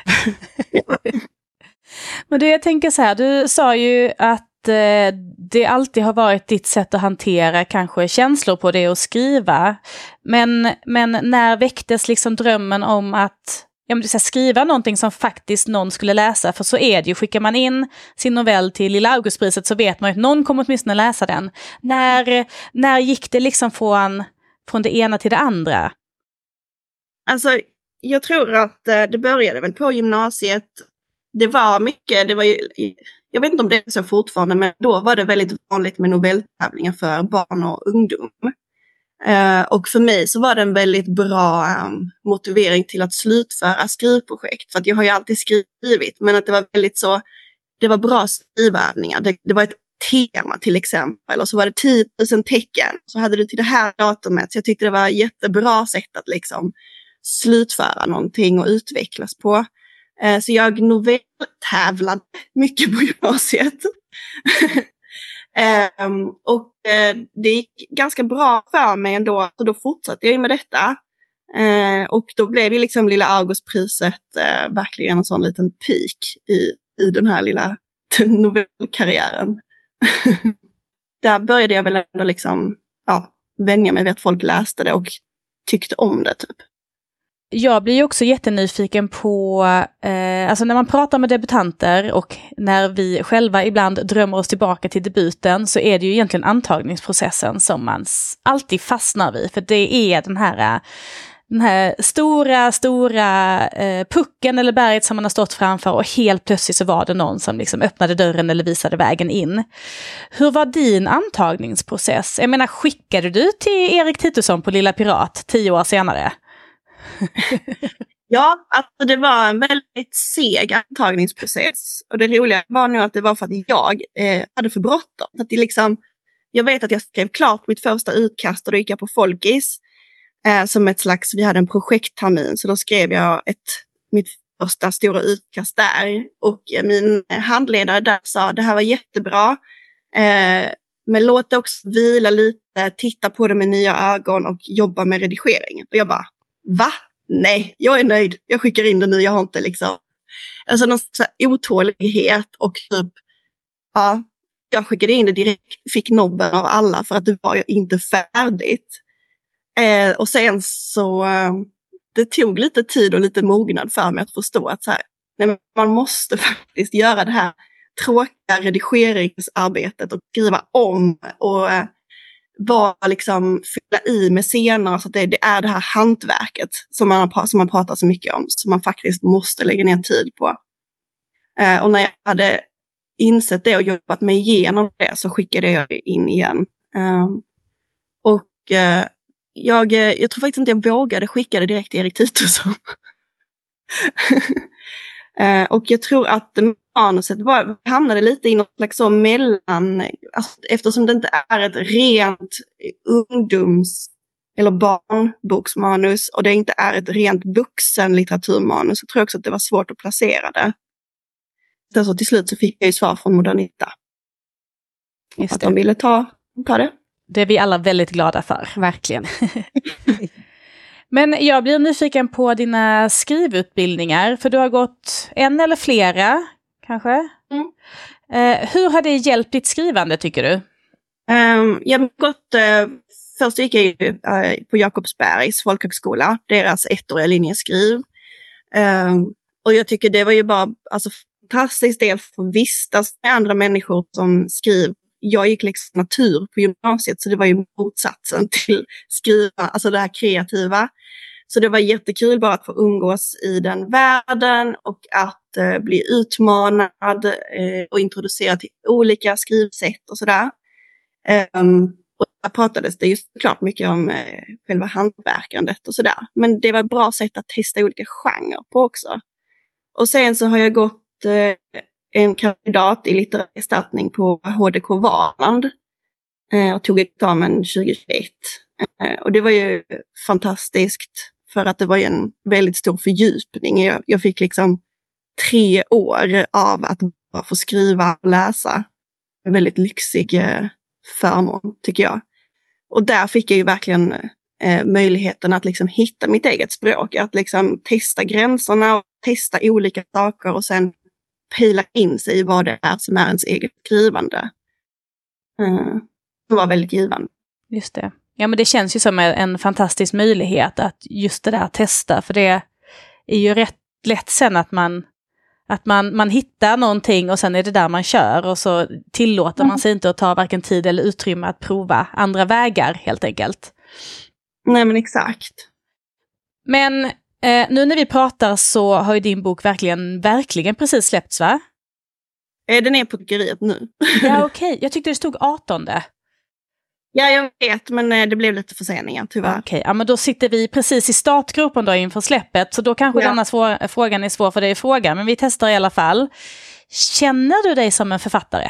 Men jag tänker så här, du sa ju att det alltid har varit ditt sätt att hantera kanske känslor på det och skriva. Men när väcktes liksom drömmen om att skriva någonting som faktiskt någon skulle läsa? För så är det ju, skickar man in sin novell till Lilla Augustpriset så vet man att någon kommer åtminstone läsa den. När gick det liksom från det ena till det andra? Alltså, jag tror att det började väl på gymnasiet. Det var mycket, jag vet inte om det är så fortfarande, men då var det väldigt vanligt med novelltävlingar för barn och ungdom. Och för mig så var det en väldigt bra motivering till att slutföra skrivprojekt. För att jag har ju alltid skrivit, men att det var väldigt så, det var bra skrivövningar. Det var ett tema till exempel, och så var det 10 000 tecken. Så hade du till det här datumet, så jag tyckte det var ett jättebra sätt att liksom slutföra någonting och utvecklas på. Så jag novelltävlade mycket på gymnasiet. Det gick ganska bra för mig ändå, så då fortsatte jag med detta. Och då blev det liksom Lilla Augustpriset verkligen en sån liten peak i den här lilla novellkarriären. Där började jag väl ändå liksom, vänja mig vid att folk läste det och tyckte om det typ. Jag blir ju också jättenyfiken på, alltså när man pratar med debutanter och när vi själva ibland drömmer oss tillbaka till debuten, så är det ju egentligen antagningsprocessen som man alltid fastnar vid. För det är den här stora pucken eller berget som man har stått framför, och helt plötsligt så var det någon som liksom öppnade dörren eller visade vägen in. Hur var din antagningsprocess? Jag menar, skickade du till Erik Titusson på Lilla Pirat 10 år senare? Ja, alltså det var en väldigt seg antagningsprocess. Och det roliga var nog att det var för att jag hade för bråttom. Att det liksom, jag vet att jag skrev klart mitt första utkast och då gick jag på Folkis. Som ett slags, vi hade en projekttermin, så då skrev jag mitt första stora utkast där. Och min handledare där sa, det här var jättebra. Men låt det också vila lite, titta på det med nya ögon och jobba med redigeringen. Och jag bara, va? Nej, jag är nöjd. Jag skickar in det nu, jag har inte liksom... Alltså någon sån här otålighet och typ, jag skickade in det direkt, fick nobben av alla för att det var ju inte färdigt. Och sen så, det tog lite tid och lite mognad för mig att förstå att så här, nej, man måste faktiskt göra det här tråkiga redigeringsarbetet och skriva om och liksom fylla i med scener, så att det är det här hantverket som man pratar så mycket om, som man faktiskt måste lägga ner tid på. Och när jag hade insett det och jobbat mig igenom det, så skickade jag det in igen. Jag tror faktiskt inte jag vågade skicka det direkt till Erik Titusson. Och jag tror att manuset hamnade lite i något slags så mellan, alltså, eftersom det inte är ett rent ungdoms- eller barnboksmanus och det inte är ett rent vuxenlitteraturmanus, så tror jag också att det var svårt att placera det. Så till slut så fick jag ju svar från Modernita. Just att de ville ta det. Det är vi alla väldigt glada för. Verkligen. Men jag blir nyfiken på dina skrivutbildningar, för du har gått en eller flera, kanske? Hur har det hjälpt ditt skrivande, tycker du? Jag har gått, först gick jag ju på Jakobsbergs folkhögskola, deras ettåriga linjeskriv. Och jag tycker det var ju bara fantastiskt del för att vistas med andra människor som skriver. Jag gick liksom natur på gymnasiet, så det var ju motsatsen till skriva, alltså det här kreativa. Så det var jättekul bara att få umgås i den världen och att bli utmanad och introducerad till olika skrivsätt och sådär. Och där pratades det ju såklart mycket om själva hantverkandet och sådär. Men det var ett bra sätt att testa olika genrer på också. Och sen så har jag gått en kandidat i litterär gestaltning på HDK Valand och tog examen 2021. Och det var ju fantastiskt för att det var en väldigt stor fördjupning. Jag fick liksom 3 år av att bara få skriva och läsa. En väldigt lyxig förmån, tycker jag. Och där fick jag ju verkligen möjligheten att liksom hitta mitt eget språk. Att liksom testa gränserna och testa olika saker och sen pila in sig i vad det är som är ens eget skrivande. Det var väldigt givande. Just det. Ja, men det känns ju som en fantastisk möjlighet att just det där testa, för det är ju rätt lätt sen att man hittar någonting och sen är det där man kör, och så tillåter man sig inte att ta varken tid eller utrymme att prova andra vägar helt enkelt. Nej, men exakt. Men nu när vi pratar så har ju din bok verkligen precis släppts, va? Den är på tryckeriet nu. Ja, okej. Jag tyckte det stod 18. Ja, jag vet, men det blev lite förseningar tyvärr. Okej, ja, men då sitter vi precis i startgropen då inför släppet, så då kanske denna frågan är svår för dig att fråga, men vi testar i alla fall. Känner du dig som en författare?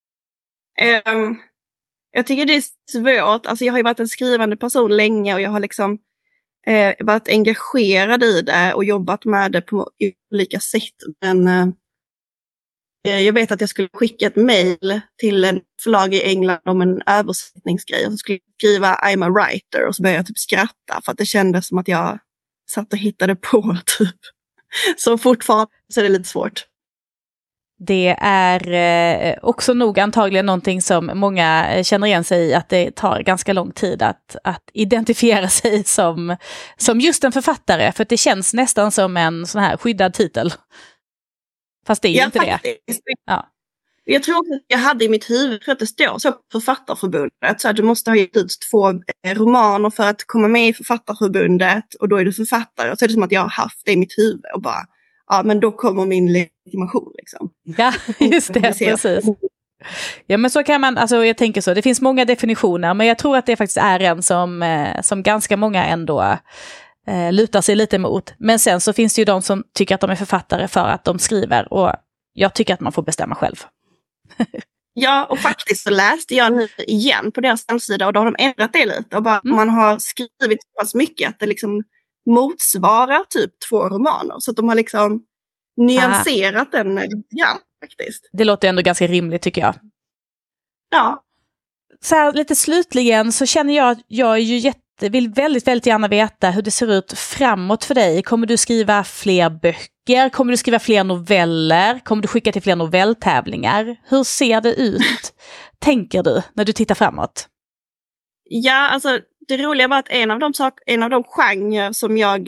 Jag tycker det är svårt. Alltså jag har ju varit en skrivande person länge och jag har liksom varit engagerad i det och jobbat med det på olika sätt. Men jag vet att jag skulle skicka ett mejl till en förlag i England om en översättningsgrej. Och så skulle jag skriva I'm a writer och så började jag typ skratta för att det kändes som att jag satt och hittade på typ. Så fortfarande så är det lite svårt. Det är också nog antagligen någonting som många känner igen sig i, att det tar ganska lång tid att identifiera sig som just en författare. För att det känns nästan som en sån här skyddad titel. Fast det är ju inte faktiskt. Det. Ja. Jag tror också att jag hade i mitt huvud, för att det står så på Författarförbundet, så att du måste ha gett ut 2 romaner för att komma med i Författarförbundet och då är du författare. Och så är det som att jag har haft det i mitt huvud och bara, ja men då kommer min legitimation liksom. Ja, just det, precis. Ja men så kan man, alltså jag tänker så, det finns många definitioner men jag tror att det faktiskt är en som ganska många ändå lutar sig lite emot. Men sen så finns det ju de som tycker att de är författare för att de skriver och jag tycker att man får bestämma själv. Ja, och faktiskt så läste jag nu igen på deras hemsida och då har de ändrat det lite. Och bara man har skrivit så pass mycket att det liksom motsvarar typ 2 romaner. Så att de har liksom nyanserat den faktiskt. Det låter ändå ganska rimligt tycker jag. Ja. Så här, lite slutligen så känner jag att jag är ju vill väldigt, väldigt gärna veta hur det ser ut framåt för dig. Kommer du skriva fler böcker? Kommer du skriva fler noveller? Kommer du skicka till fler novelltävlingar? Hur ser det ut, tänker du, när du tittar framåt? Ja, alltså det roliga var att en av de genrer som jag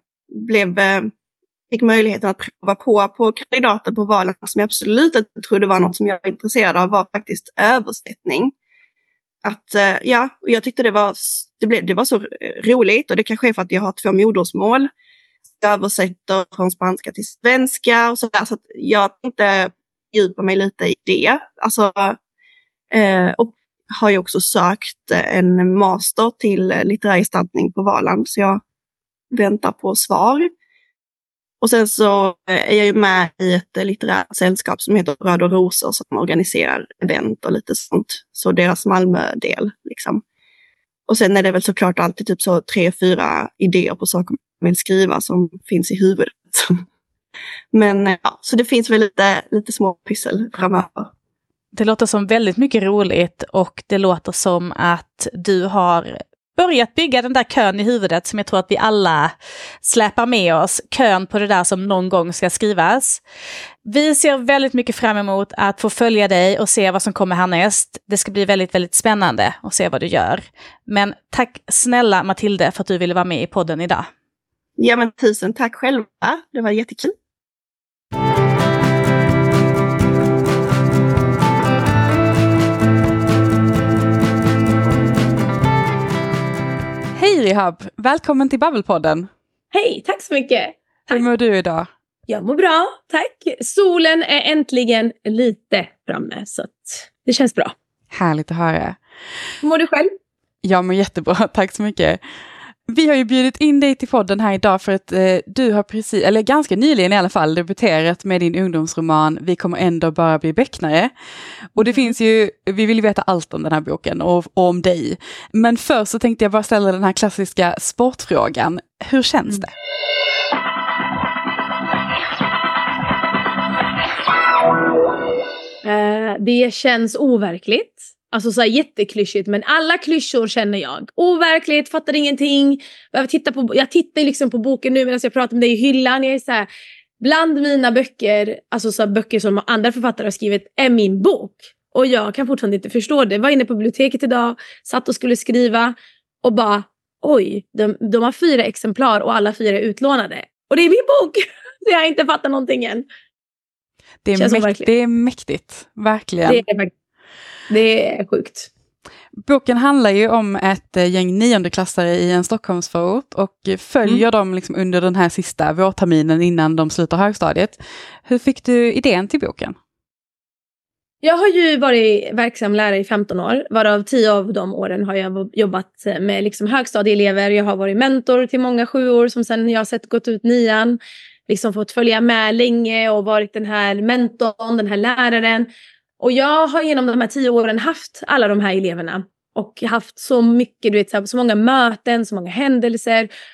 fick möjligheten att prova på kandidaten på valen som jag absolut inte trodde var något som jag var intresserad av var faktiskt översättning. Och jag tyckte det var så roligt och det kanske är för att jag har 2 modersmål. Jag översätter från spanska till svenska och sådär, så att jag tänkte djupa mig lite i det. Alltså, och har ju också sökt en master till litterär gestaltning på Valand så jag väntar på svar. Och sen så är jag ju med i ett litterärt sällskap som heter Bröd och Rosor som organiserar event och lite sånt. Så deras Malmö-del liksom. Och sen är det väl såklart alltid typ så 3-4 idéer på saker man vill skriva som finns i huvudet. Men ja, så det finns väl lite små pyssel framöver. Det låter som väldigt mycket roligt och det låter som att du har börjat bygga den där kön i huvudet som jag tror att vi alla släpar med oss. Kön på det där som någon gång ska skrivas. Vi ser väldigt mycket fram emot att få följa dig och se vad som kommer härnäst. Det ska bli väldigt, väldigt spännande att se vad du gör. Men tack snälla Matilde för att du ville vara med i podden idag. Ja men tusen tack själva. Det var jättekul. Hej Rihab, välkommen till Babbelpodden. Hej, tack så mycket. Hur mår du idag? Jag mår bra, tack. Solen är äntligen lite framme så att det känns bra. Härligt att höra. Hur mår du själv? Jag mår jättebra, tack så mycket. Vi har ju bjudit in dig till podden här idag för att du har precis, eller ganska nyligen i alla fall, debuterat med din ungdomsroman Vi kommer ändå bara bli becknare. Och det finns ju, vi vill veta allt om den här boken och om dig. Men först så tänkte jag bara ställa den här klassiska sportfrågan. Hur känns det? Det känns overkligt. Alltså så här jätteklyschigt, men alla klyschor känner jag. Overkligt, fattar ingenting. Jag tittar liksom på boken nu medan jag pratar med dig i hyllan. Jag är så här, bland mina böcker, alltså så här böcker som andra författare har skrivit, är min bok. Och jag kan fortfarande inte förstå det. Jag var inne på biblioteket idag, satt och skulle skriva och bara, oj, de har 4 exemplar och alla 4 är utlånade. Och det är min bok! Så jag har inte fattat någonting än. Det är mäktigt, verkligen. Det är sjukt. Boken handlar ju om ett gäng 9:e-klassare i en Stockholmsförort och följer dem liksom under den här sista vårterminen innan de slutar högstadiet. Hur fick du idén till boken? Jag har ju varit verksam lärare i 15 år, varav 10 av de åren har jag jobbat med liksom högstadieelever. Jag har varit mentor till många 7-år som sen jag har sett gått ut 9:an. Liksom fått följa med länge och varit den här mentorn, den här läraren. Och jag har genom de här 10 åren haft alla de här eleverna och haft så mycket, du vet, så många möten, så många händelser.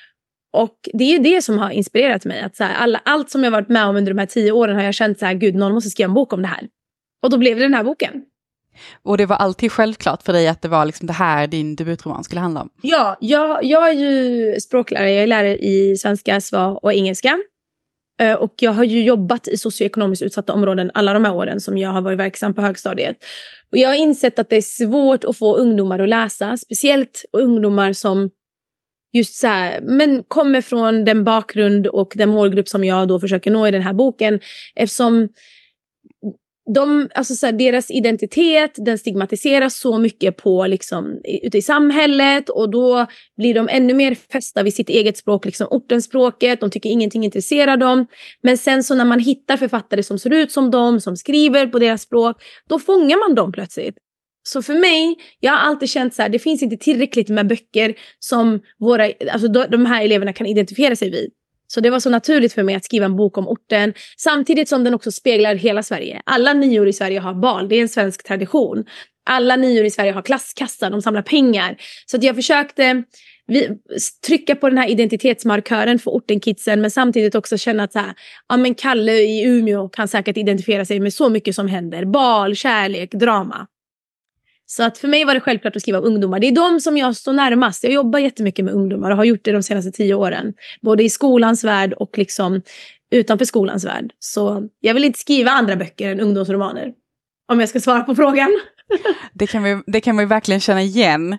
Och det är ju det som har inspirerat mig. Att så här, allt som jag varit med om under de här 10 åren har jag känt så här, gud, någon måste skriva en bok om det här. Och då blev det den här boken. Och det var alltid självklart för dig att det var liksom det här din debutroman skulle handla om? Ja, jag är ju språklärare. Jag är lärare i svenska, SVA och engelska. Och jag har ju jobbat i socioekonomiskt utsatta områden alla de här åren som jag har varit verksam på högstadiet. Och jag har insett att det är svårt att få ungdomar att läsa. Speciellt ungdomar som just så här, men kommer från den bakgrund och den målgrupp som jag då försöker nå i den här boken. Eftersom alltså så här, deras identitet, den stigmatiseras så mycket på liksom, ute i samhället, och då blir de ännu mer fästa vid sitt eget språk, liksom ortenspråket. De tycker ingenting intresserar dem. Men sen så när man hittar författare som ser ut som dem, som skriver på deras språk, då fångar man dem plötsligt. Så för mig, jag har alltid känt så här, det finns inte tillräckligt med böcker som de här eleverna kan identifiera sig vid. Så det var så naturligt för mig att skriva en bok om orten, samtidigt som den också speglar hela Sverige. Alla 9 i Sverige har bal, det är en svensk tradition. Alla 9 i Sverige har klasskassa, de samlar pengar. Så att jag försökte trycka på den här identitetsmarkören för ortenkidsen, men samtidigt också känna att så här, ja, men Kalle i Umeå kan säkert identifiera sig med så mycket som händer. Bal, kärlek, drama. Så att för mig var det självklart att skriva om ungdomar. Det är de som jag står närmast. Jag jobbar jättemycket med ungdomar och har gjort det de senaste 10 åren. Både i skolans värld och liksom utanför skolans värld. Så jag vill inte skriva andra böcker än ungdomsromaner. Om jag ska svara på frågan. Det kan vi verkligen känna igen.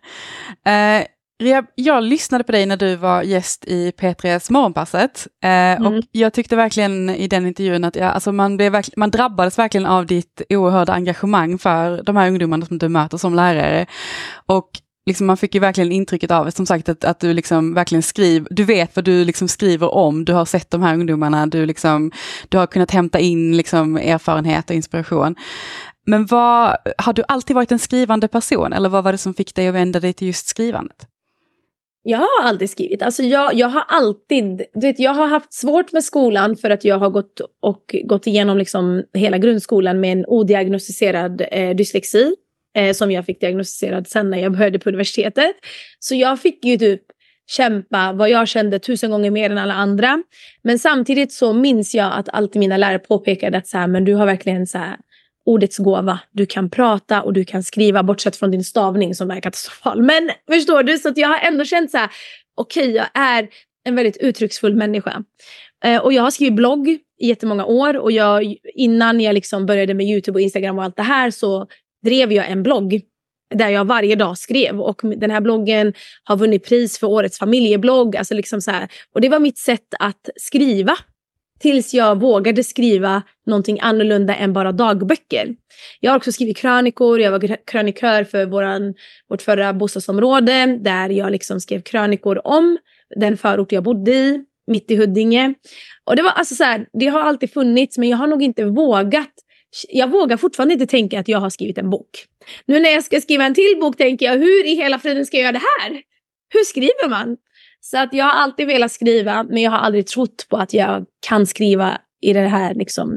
Jag lyssnade på dig när du var gäst i P3s Morgonpasset. Och jag tyckte verkligen i den intervjun att man drabbades verkligen av ditt oerhörda engagemang för de här ungdomarna som du möter som lärare. Och liksom man fick ju verkligen intrycket av, som sagt, att du liksom verkligen du vet vad du liksom skriver om. Du har sett de här ungdomarna, du har kunnat hämta in liksom erfarenhet och inspiration. Men har du alltid varit en skrivande person, eller vad var det som fick dig att vända dig till just skrivandet? Jag har aldrig skrivit. Alltså jag har alltid, jag har haft svårt med skolan för att jag har gått igenom liksom hela grundskolan med en odiagnostiserad dyslexi som jag fick diagnostiserad sen när jag började på universitetet. Så jag fick ju typ kämpa vad jag kände 1000 gånger mer än alla andra. Men samtidigt så minns jag att alltid mina lärare påpekade att så här, men du har verkligen så här ordets gåva. Du kan prata och du kan skriva, bortsett från din stavning som är katastrofal. Men förstår du, så att jag har ändå känt så här, okej, jag är en väldigt uttrycksfull människa. Och jag har skrivit blogg i jättemånga år, och innan jag liksom började med YouTube och Instagram och allt det här, så drev jag en blogg där jag varje dag skrev, och den här bloggen har vunnit pris för årets familjeblogg, alltså liksom så här. Och det var mitt sätt att skriva. Tills jag vågade skriva någonting annorlunda än bara dagböcker. Jag har också skrivit krönikor. Jag var krönikör för vårt förra bostadsområde. Där jag liksom skrev krönikor om den förort jag bodde i. Mitt i Huddinge. Och det var alltså så här, det har alltid funnits. Men jag har nog inte vågat. Jag vågar fortfarande inte tänka att jag har skrivit en bok. Nu när jag ska skriva en till bok tänker jag, hur i hela friden ska jag göra det här? Hur skriver man? Så att jag har alltid velat skriva, men jag har aldrig trott på att jag kan skriva i det här liksom,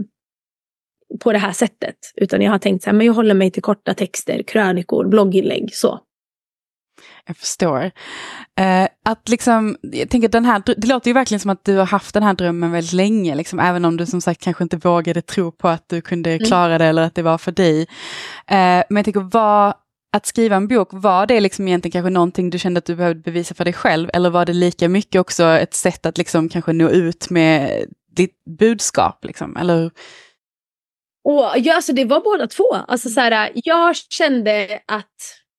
på det här sättet. Utan jag har tänkt så här, men jag håller mig till korta texter, krönikor, blogginlägg, så. Jag förstår. Att liksom, jag tänker det låter ju verkligen som att du har haft den här drömmen väldigt länge, liksom, även om du som sagt kanske inte vågade tro på att du kunde klara det eller att det var för dig. Men jag tänker, att skriva en bok, var det liksom egentligen kanske någonting du kände att du behövde bevisa för dig själv, eller var det lika mycket också ett sätt att liksom kanske nå ut med ditt budskap liksom, eller? Alltså det var båda två. Alltså så här, jag kände att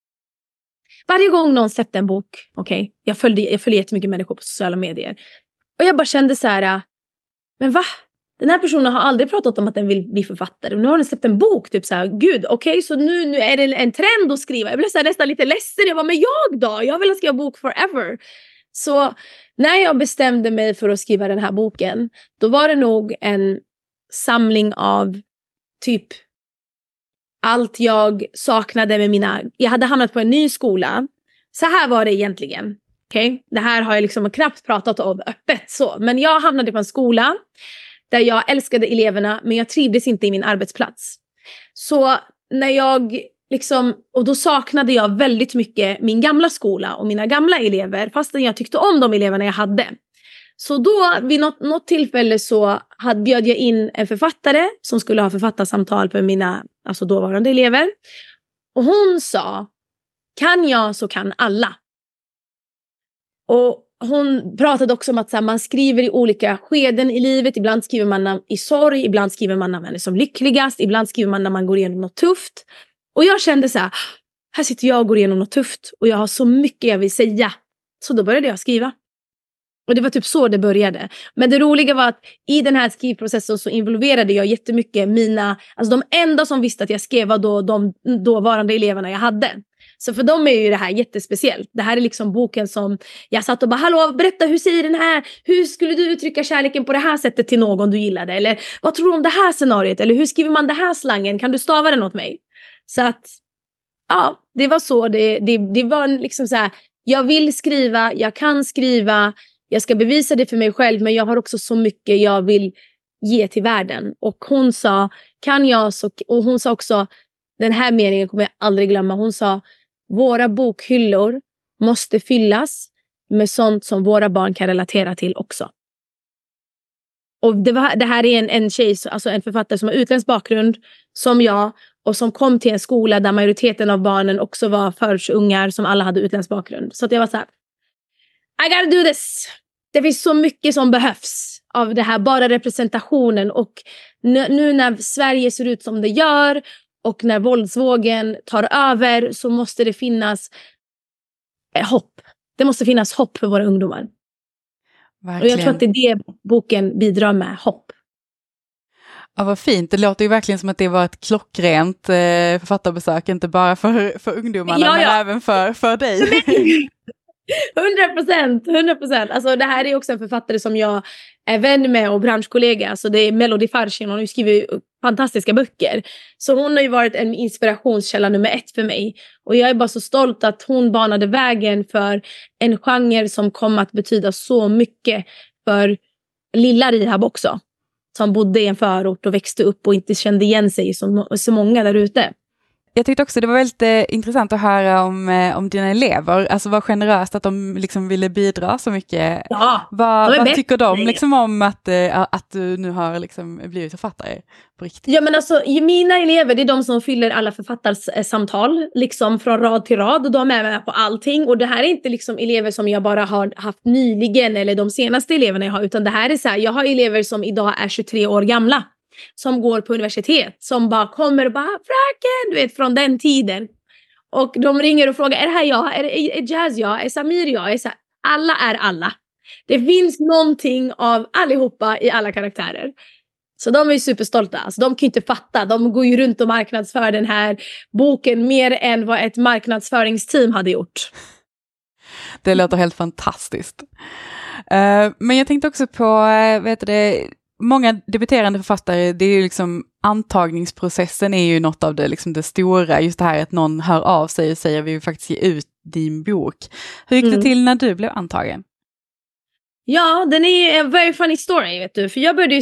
varje gång någon släppte en bok, jag följer jättemycket människor på sociala medier, och jag bara kände så här, men va? Den här personen har aldrig pratat om att den vill bli författare. Och nu har den släppt en bok. Typ så här, gud, så nu är det en trend att skriva. Jag blev så här, nästan lite ledsen. Jag var, men jag då? Jag vill skriva bok forever. Så när jag bestämde mig för att skriva den här boken, då var det nog en samling av typ allt jag saknade med jag hade hamnat på en ny skola. Så här var det egentligen. Det här har jag liksom knappt pratat om öppet så. Men jag hamnade på en skola där jag älskade eleverna, men jag trivdes inte i min arbetsplats. Så när jag och då saknade jag väldigt mycket min gamla skola och mina gamla elever, fastän jag tyckte om de eleverna jag hade. Så då vid något tillfälle så bjöd jag in en författare som skulle ha författarsamtal för mina alltså dåvarande elever. Och hon sa, kan jag så kan alla. Och hon pratade också om att så här, man skriver i olika skeden i livet. Ibland skriver man i sorg, ibland skriver man när man är som lyckligast, ibland skriver man när man går igenom något tufft. Och jag kände så här sitter jag och går igenom något tufft och jag har så mycket jag vill säga. Så då började jag skriva. Och det var typ så det började. Men det roliga var att i den här skrivprocessen så involverade jag jättemycket alltså de enda som visste att jag skrev var då de dåvarande eleverna jag hade. Så för dem är ju det här jättespeciellt. Det här är liksom boken som jag satt och bara, hallå, berätta, hur säger den här? Hur skulle du uttrycka kärleken på det här sättet till någon du gillade? Eller vad tror du om det här scenariot? Eller hur skriver man det här slangen? Kan du stava den åt mig? Så att, ja, det var så. Det var liksom så här, jag vill skriva, jag kan skriva, jag ska bevisa det för mig själv, men jag har också så mycket jag vill ge till världen. Och hon sa, kan jag så... Och hon sa också, den här meningen kommer jag aldrig glömma. Hon sa, våra bokhyllor måste fyllas med sånt som våra barn kan relatera till också. Och det här är en tjej, alltså en författare som har utländsk bakgrund som jag, och som kom till en skola där majoriteten av barnen också var förortsungar som alla hade utländsk bakgrund. Så att jag var så här, I gotta do this. Det finns så mycket som behövs av det här, bara representationen. Och nu när Sverige ser ut som det gör och när våldsvågen tar över, så måste det finnas hopp. Det måste finnas hopp för våra ungdomar. Verkligen. Och jag tror att det är det boken bidrar med, hopp. Ja, vad fint. Det låter ju verkligen som att det var ett klockrent författarbesök, inte bara för ungdomarna, men även för dig. 100%. Alltså det här är också en författare som jag är vän med och branschkollega. Så det är Melody Farshin, hon har ju skrivit fantastiska böcker. Så hon har ju varit en inspirationskälla nummer 1 för mig. Och jag är bara så stolt att hon banade vägen för en genre som kom att betyda så mycket för lilla Rihab också. Som bodde i en förort och växte upp och inte kände igen sig som så många där ute. Jag tyckte också det var väldigt intressant att höra om dina elever. Alltså vad generöst att de liksom ville bidra så mycket. Ja, vad tycker de liksom om att du nu har liksom blivit författare på riktigt? Ja, men alltså mina elever, det är de som fyller alla författarsamtal liksom från rad till rad, och de är med på allting. Och det här är inte liksom elever som jag bara har haft nyligen eller de senaste eleverna jag har, utan det här är så här, jag har elever som idag är 23 år gamla. Som går på universitet. Som bara kommer och bara, fröken, du vet, från den tiden. Och de ringer och frågar, är det här jag? Är Jazz jag? Är Samir jag? Alla är alla. Det finns någonting av allihopa i alla karaktärer. Så de är ju superstolta. Alltså, de kan ju inte fatta. De går ju runt och marknadsför den här boken mer än vad ett marknadsföringsteam hade gjort. Det låter helt fantastiskt. Men jag tänkte också på, många debuterande författare, det är ju liksom antagningsprocessen är ju något av det, liksom det stora, just det här att någon hör av sig och säger vi vill faktiskt ge ut din bok. Hur gick det till när du blev antagen? Ja, den är en very funny story, vet du. För jag började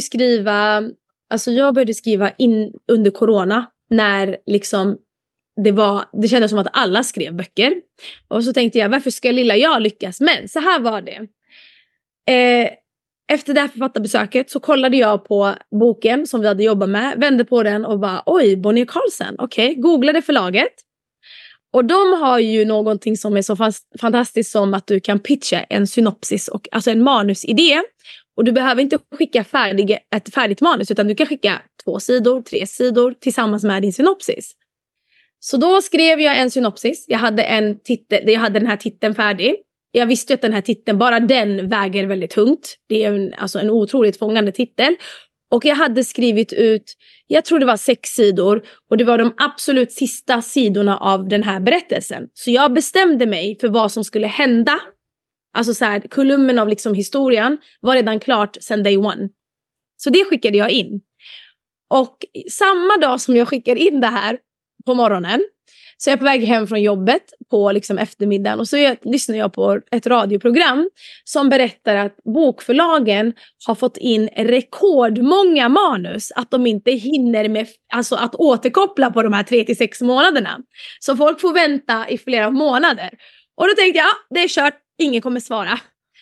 skriva in under corona, när liksom det kändes som att alla skrev böcker. Och så tänkte jag, varför ska lilla jag lyckas? Men så här var det. Efter det här författarbesöket så kollade jag på boken som vi hade jobbat med, vände på den och bara, oj, Bonnier Carlsen, okej, googlade förlaget. Och de har ju någonting som är så fantastiskt som att du kan pitcha en synopsis, och alltså en manusidé. Och du behöver inte skicka ett färdigt manus, utan du kan skicka 2 sidor, 3 sidor tillsammans med din synopsis. Så då skrev jag en synopsis, jag hade den här titeln färdig. Jag visste att den här titeln, bara den väger väldigt tungt. Det är en otroligt fångande titel. Och jag hade skrivit ut, jag tror det var 6 sidor. Och det var de absolut sista sidorna av den här berättelsen. Så jag bestämde mig för vad som skulle hända. Alltså så här, kolumnen av liksom historien var redan klart sedan day one. Så det skickade jag in. Och samma dag som jag skickar in det här på morgonen, så jag är på väg hem från jobbet på liksom eftermiddagen, och så lyssnar jag på ett radioprogram som berättar att bokförlagen har fått in rekordmånga manus, att de inte hinner med att återkoppla på de här 3 till 6 månaderna. Så folk får vänta i flera månader. Och då tänkte jag, det är kört, ingen kommer svara.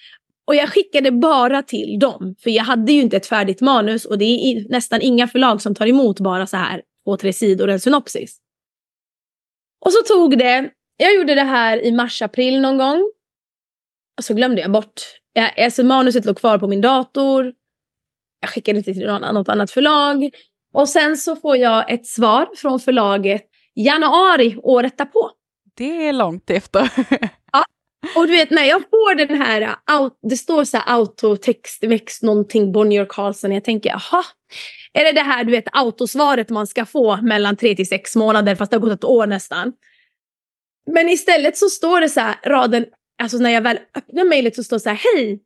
Och jag skickade bara till dem. För jag hade ju inte ett färdigt manus. Och det är nästan inga förlag som tar emot bara så här 2-3 sidor en synopsis. Och så tog det. Jag gjorde det här i mars-april någon gång. Och så glömde jag bort. Alltså manuset låg kvar på min dator. Jag skickade inte till något annat förlag. Och sen så får jag ett svar från förlaget januari året därpå. Det är långt efter. Ja. Och du vet, när jag får den här, det står så här autotext, växt någonting, Bonnier Carlsen. Jag tänker, jaha, är det här, du vet, autosvaret man ska få mellan 3 till 6 månader, fast det har gått ett år nästan. Men istället så står det så här, raden, alltså när jag väl öppnar mejlet så står det så här, hej,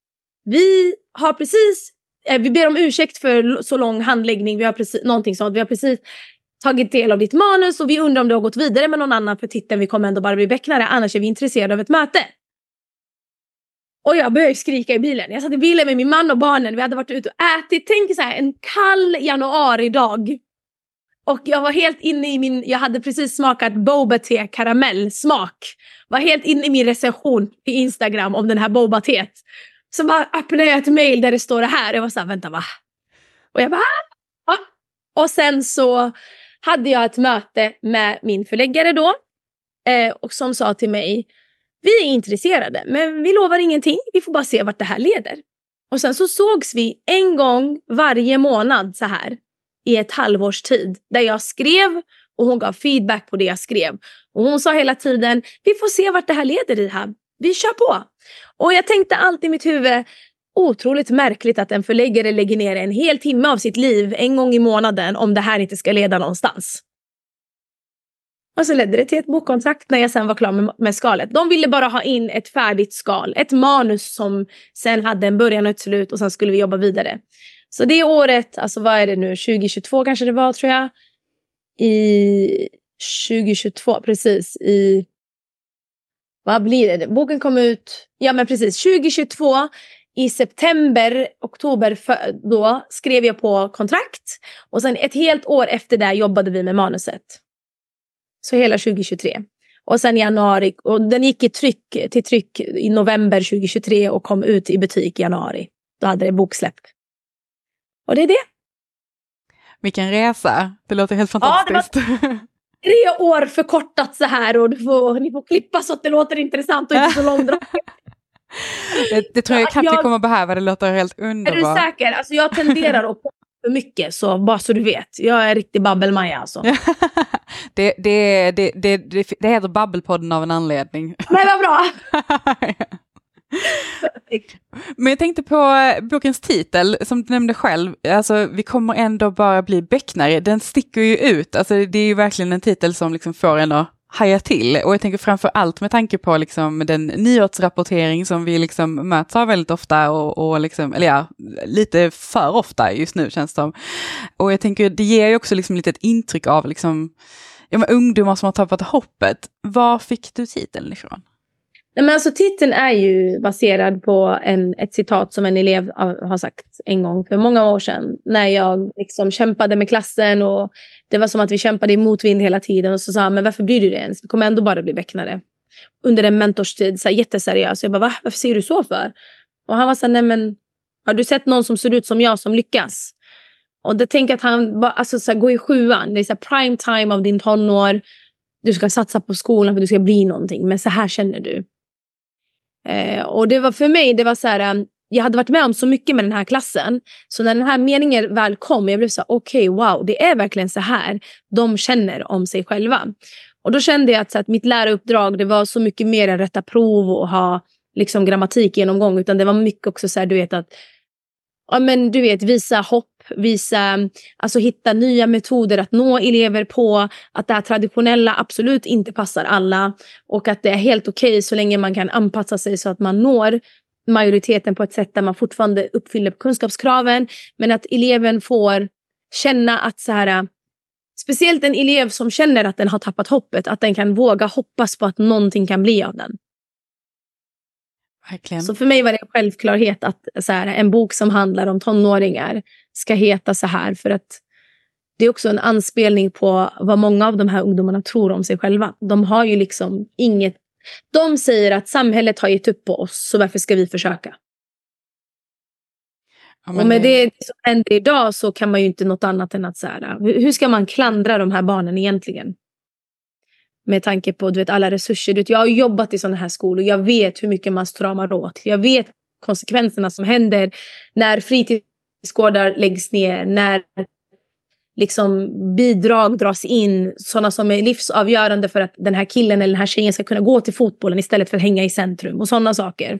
vi ber om ursäkt för så lång handläggning, vi har precis, någonting sånt, vi har precis tagit del av ditt manus och vi undrar om du har gått vidare med någon annan för titeln, vi kommer ändå bara bli becknare, annars är vi intresserade av ett möte. Och jag började skrika i bilen. Jag satt i bilen med min man och barnen, vi hade varit ute och ätit, tänk så här, en kall januari-dag. Och jag var helt inne i jag hade precis smakat boba te karamellsmak. Var helt inne i min recension på Instagram om den här boba teet. Så bara öppnade jag ett mejl där det står det här. Jag var så här, vänta va? Och jag bara, ja. Och sen så hade jag ett möte med min förläggare då. Och som sa till mig, vi är intresserade men vi lovar ingenting. Vi får bara se vart det här leder. Och sen så sågs vi en gång varje månad så här. I ett halvårs tid. Där jag skrev och hon gav feedback på det jag skrev. Och hon sa hela tiden, vi får se vart det här leder i här. Vi kör på. Och jag tänkte alltid i mitt huvud, otroligt märkligt att en förläggare lägger ner en hel timme av sitt liv en gång i månaden om det här inte ska leda någonstans. Och så ledde det till ett bokkontrakt när jag sen var klar med skalet. De ville bara ha in ett färdigt skal. Ett manus som sen hade en början och ett slut och sen skulle vi jobba vidare. Så det året, alltså vad är det nu, 2022 kanske det var tror jag. I 2022, precis, vad blir det? Boken kom ut, ja men precis, 2022 i september, oktober då skrev jag på kontrakt. Och sen ett helt år efter det jobbade vi med manuset. Så hela 2023. Och sen januari, och den gick till tryck i november 2023 och kom ut i butik i januari. Då hade det boksläpp. Och det är det. Vilken resa. Det låter helt fantastiskt. Ja, det var 3 år förkortat så här och ni får klippa så att det låter intressant och inte så långdraget. det tror jag att vi kommer behöva. Det låter helt underbart. Är du säker? Alltså jag tenderar att prata för mycket, så bara så du vet. Jag är riktig babbelmaja alltså. det heter Babbelpodden av en anledning. Men vad bra! Men jag tänkte på bokens titel som du nämnde själv, alltså vi kommer ändå bara bli becknare, den sticker ju ut, alltså det är ju verkligen en titel som liksom får en att haja till, och jag tänker framför allt med tanke på liksom den nyhetsrapportering som vi liksom möts av väldigt ofta och liksom, eller ja, lite för ofta just nu känns det som. Och jag tänker det ger ju också liksom lite ett intryck av liksom, ja, men ungdomar som har tappat hoppet. Var fick du titeln ifrån? Nej, men alltså titeln är ju baserad på ett citat som en elev har sagt en gång för många år sedan. När jag liksom kämpade med klassen och det var som att vi kämpade i motvind hela tiden. Och så sa han, men varför blir du det ens? Vi kommer ändå bara bli becknare. Under en mentorstid, så här, jätteseriös. Jag bara, varför säger du så för? Och han var så här, nej men, har du sett någon som ser ut som jag som lyckas? Och det tänker att han bara, alltså så här, gå i 7:an. Det är så här, prime time av din tonår. Du ska satsa på skolan för du ska bli någonting. Men så här känner du. Och det var för mig, det var så här, jag hade varit med om så mycket med den här klassen, så när den här meningen väl kom, jag blev så okej, wow, det är verkligen så här de känner om sig själva. Och då kände jag att mitt läraruppdrag, det var så mycket mer än rätta prov och ha liksom grammatik genomgång, utan det var mycket också så här, du vet att, ja men du vet, visa hopp, alltså hitta nya metoder att nå elever på, att det här traditionella absolut inte passar alla och att det är helt okej så länge man kan anpassa sig så att man når majoriteten på ett sätt där man fortfarande uppfyller kunskapskraven, men att eleven får känna att så här, speciellt en elev som känner att den har tappat hoppet, att den kan våga hoppas på att någonting kan bli av den. Verkligen. Så för mig var det en självklarhet att så här, en bok som handlar om tonåringar ska heta så här, för att det är också en anspelning på vad många av de här ungdomarna tror om sig själva. De har ju liksom inget, de säger att samhället har gett upp på oss, så varför ska vi försöka? Ja, och med det som händer idag så kan man ju inte något annat än att så här, hur ska man klandra de här barnen egentligen? Med tanke på alla resurser. Jag har jobbat i sådana här skolor. Jag vet hur mycket man stramar åt. Jag vet konsekvenserna som händer när fritidsgårdar läggs ner. När liksom bidrag dras in. Sådana som är livsavgörande för att den här killen eller den här tjejen ska kunna gå till fotbollen istället för att hänga i centrum. Och sådana saker.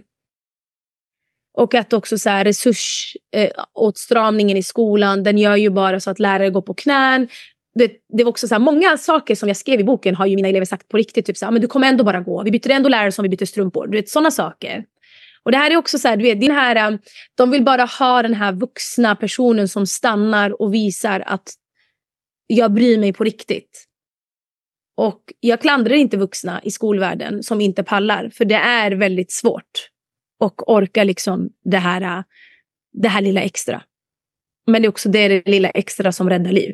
Och att också så här åtstramningen i skolan. Den gör ju bara så att lärare går på knän. Det var också så här, många saker som jag skrev i boken har ju mina elever sagt på riktigt. Typ så här, men du kommer ändå bara gå. Vi byter ändå lärare som vi byter strumpor. Du vet, sådana saker. Och det här är också så här, du vet, de vill bara ha den här vuxna personen som stannar och visar att jag bryr mig på riktigt. Och jag klandrar inte vuxna i skolvärlden som inte pallar. För det är väldigt svårt. Och orka liksom det här lilla extra. Men det är också det lilla extra som räddar liv.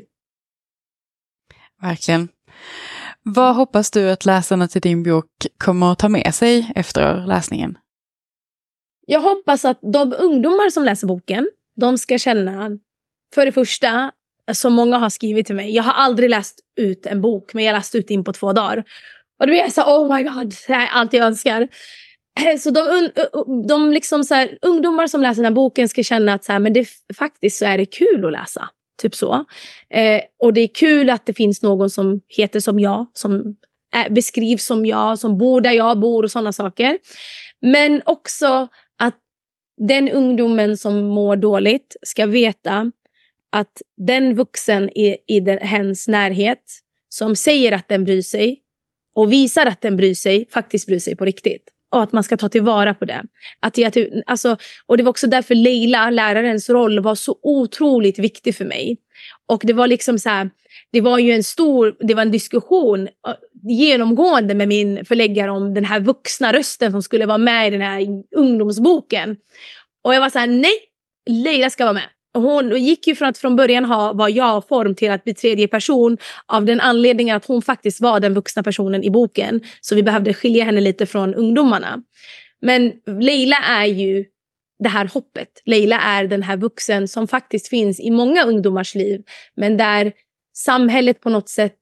Verkligen. Vad hoppas du att läsarna till din bok kommer att ta med sig efter läsningen? Jag hoppas att de ungdomar som läser boken, de ska känna, för det första, som många har skrivit till mig, jag har aldrig läst ut en bok, men jag läste ut in på 2 dagar. Och då blir jag så oh my god, det är allt jag önskar. Så de liksom så här, ungdomar som läser den här boken ska känna att så här, men det faktiskt så är det kul att läsa. Typ så. Och det är kul att det finns någon som heter som jag, som beskrivs som jag, som bor där jag bor och sådana saker. Men också att den ungdomen som mår dåligt ska veta att den vuxen i hens närhet som säger att den bryr sig och visar att den bryr sig, faktiskt bryr sig på riktigt. Och att man ska ta tillvara på det. Och det var också därför Leila, lärarens roll, var så otroligt viktig för mig. Och det var liksom så här, det var en diskussion genomgående med min förläggare om den här vuxna rösten som skulle vara med i den här ungdomsboken. Och jag var så här, nej, Leila ska vara med. Hon gick ju från att från början var jag-form till att bli tredje person av den anledningen att hon faktiskt var den vuxna personen i boken. Så vi behövde skilja henne lite från ungdomarna. Men Leila är ju det här hoppet. Leila är den här vuxen som faktiskt finns i många ungdomars liv. Men där samhället på något sätt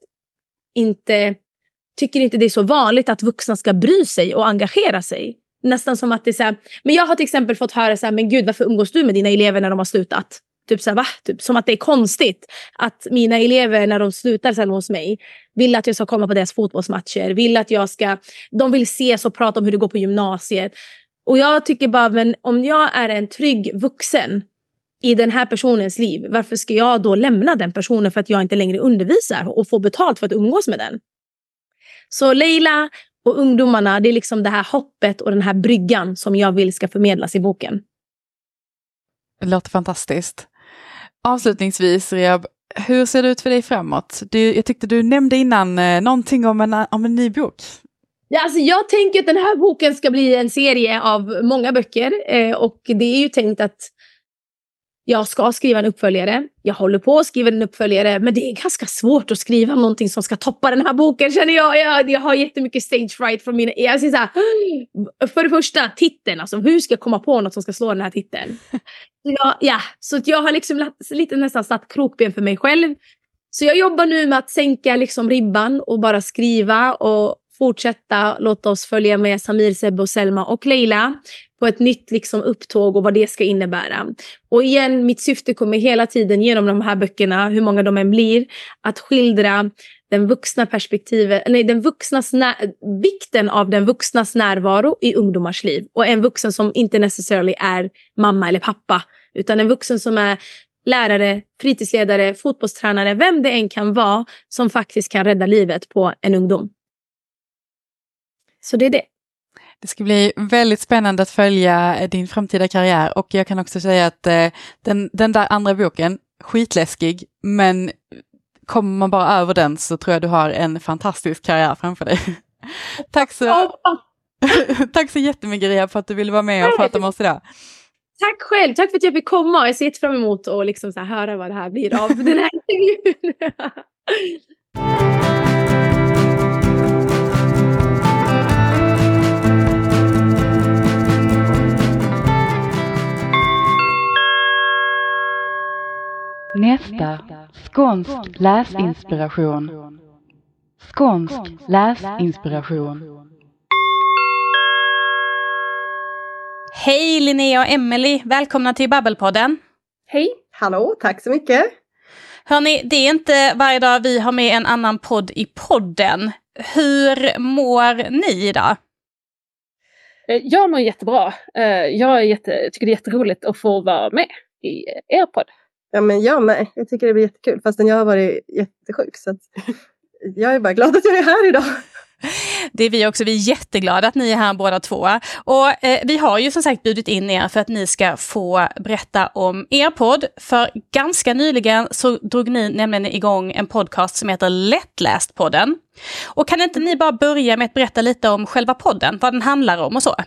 tycker inte det är så vanligt att vuxna ska bry sig och engagera sig. Nästan som att det är så här, men jag har till exempel fått höra så här, men gud, varför umgås du med dina elever när de har slutat? Typ så här, va? Typ, som att det är konstigt att mina elever när de slutar sen hos mig vill att jag ska komma på deras fotbollsmatcher, vill att de vill ses och prata om hur det går på gymnasiet. Och jag tycker bara, men om jag är en trygg vuxen i den här personens liv, varför ska jag då lämna den personen för att jag inte längre undervisar och får betalt för att umgås med den? Så Leila och ungdomarna, det är liksom det här hoppet och den här bryggan som jag vill ska förmedlas i boken. Det låter fantastiskt. Avslutningsvis, Rehab, hur ser det ut för dig framåt? Jag tyckte du nämnde innan någonting om en ny bok. Ja, alltså jag tänker att den här boken ska bli en serie av många böcker. Och det är ju tänkt att jag ska skriva en uppföljare. Jag håller på att skriva en uppföljare. Men det är ganska svårt att skriva någonting som ska toppa den här boken, känner jag. Jag har jättemycket stage fright från mina... Jag säger så här, för det första, titeln. Alltså, hur ska jag komma på något som ska slå den här titeln? Så jag har liksom lite nästan satt krokben för mig själv. Så jag jobbar nu med att sänka liksom ribban och bara skriva och fortsätta låta oss följa med Samir, Sebbe och Selma och Leila på ett nytt liksom upptåg och vad det ska innebära. Och igen, mitt syfte kommer hela tiden genom de här böckerna, hur många de än blir, att skildra den vuxna perspektivet, vikten av den vuxnas närvaro i ungdomars liv. Och en vuxen som inte necessarily är mamma eller pappa, utan en vuxen som är lärare, fritidsledare, fotbollstränare, vem det än kan vara som faktiskt kan rädda livet på en ungdom. Så det är det. Det ska bli väldigt spännande att följa din framtida karriär, och jag kan också säga att den där andra boken, skitläskig, men kommer man bara över den så tror jag du har en fantastisk karriär framför dig. Tack så jättemycket, Ria, för att du ville vara med och prata med oss idag. Tack själv, tack för att jag fick komma. Jag ser fram emot att liksom så här höra vad det här blir av den här intervjun. nästa skånsk läsinspiration. Skånsk läsinspiration. Hej Linnea och Emelie, välkomna till Babbelpodden. Hej! Hallå, tack så mycket. Hörni, det är inte varje dag vi har med en annan podd i podden. Hur mår ni idag? Jag mår jättebra. Jag tycker det är jätteroligt att få vara med i er podd. Ja, men jag med. Jag tycker det blir jättekul. Fastän jag har varit jättesjuk. Så att jag är bara glad att jag är här idag. Det är vi också. Vi är jätteglada att ni är här båda två. Och vi har ju som sagt bjudit in er för att ni ska få berätta om er podd. För ganska nyligen så drog ni nämligen igång en podcast som heter Lättläst-podden. Och kan inte ni bara börja med att berätta lite om själva podden, vad den handlar om och så?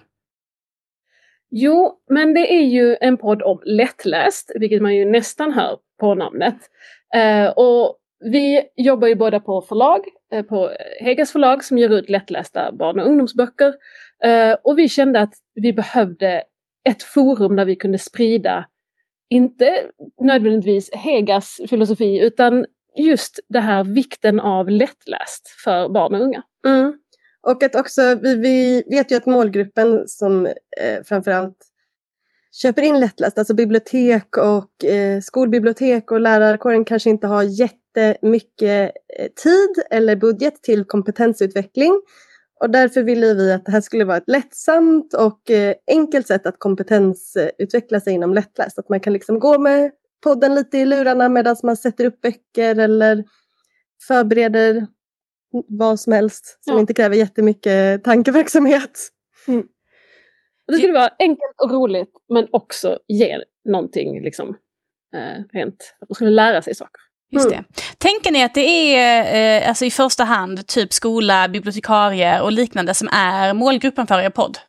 Jo, men det är ju en podd om lättläst, vilket man ju nästan hör på namnet. Och vi jobbar ju båda på förlag, på Hegas förlag som ger ut lättlästa barn- och ungdomsböcker. Och vi kände att vi behövde ett forum där vi kunde sprida, inte nödvändigtvis Hegas filosofi, utan just det här vikten av lättläst för barn och unga. Mm. Och att också, vi vet ju att målgruppen som framförallt köper in lättläst, alltså bibliotek och skolbibliotek och lärarkåren kanske inte har jättemycket tid eller budget till kompetensutveckling. Och därför ville vi att det här skulle vara ett lättsamt och enkelt sätt att kompetensutveckla sig inom lättläst. Att man kan liksom gå med podden lite i lurarna medan man sätter upp böcker eller förbereder vad som helst som inte kräver jättemycket tankeverksamhet. Mm. Och det skulle vara enkelt och roligt men också ge någonting liksom, rent, att man skulle lära sig saker. Just det. Tänker ni att det är alltså i första hand typ skola, bibliotekarier och liknande som är målgruppen för er podd?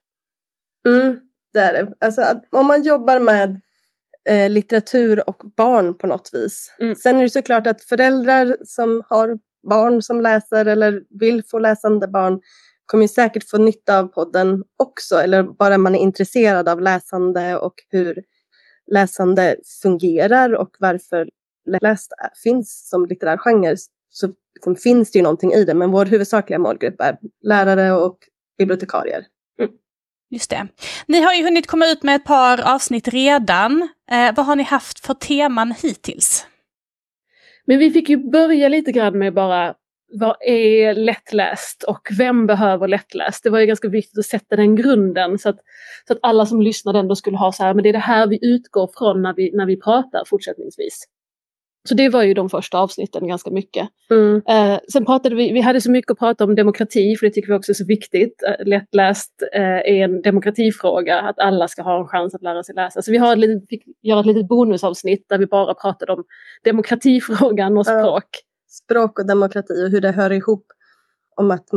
Det är det. Alltså, om man jobbar med litteratur och barn på något vis. Sen är det såklart att föräldrar som har barn som läser eller vill få läsande barn kommer ju säkert få nytta av podden också. Eller bara man är intresserad av läsande och hur läsande fungerar och varför läst finns som litterär genre, så finns det ju någonting i det. Men vår huvudsakliga målgrupp är lärare och bibliotekarier. Just det. Ni har ju hunnit komma ut med ett par avsnitt redan. Vad har ni haft för teman hittills? Men vi fick ju börja lite grann med bara, vad är lättläst och vem behöver lättläst? Det var ju ganska viktigt att sätta den grunden så att alla som lyssnade ändå skulle ha så här, men det är det här vi utgår från när vi pratar fortsättningsvis. Så det var ju de första avsnitten ganska mycket. Sen pratade vi hade så mycket att prata om demokrati, för det tycker vi också är så viktigt. Lättläst är en demokratifråga, att alla ska ha en chans att lära sig läsa. Så vi fick göra ett litet bonusavsnitt där vi bara pratade om demokratifrågan och språk. Språk och demokrati och hur det hör ihop. Om att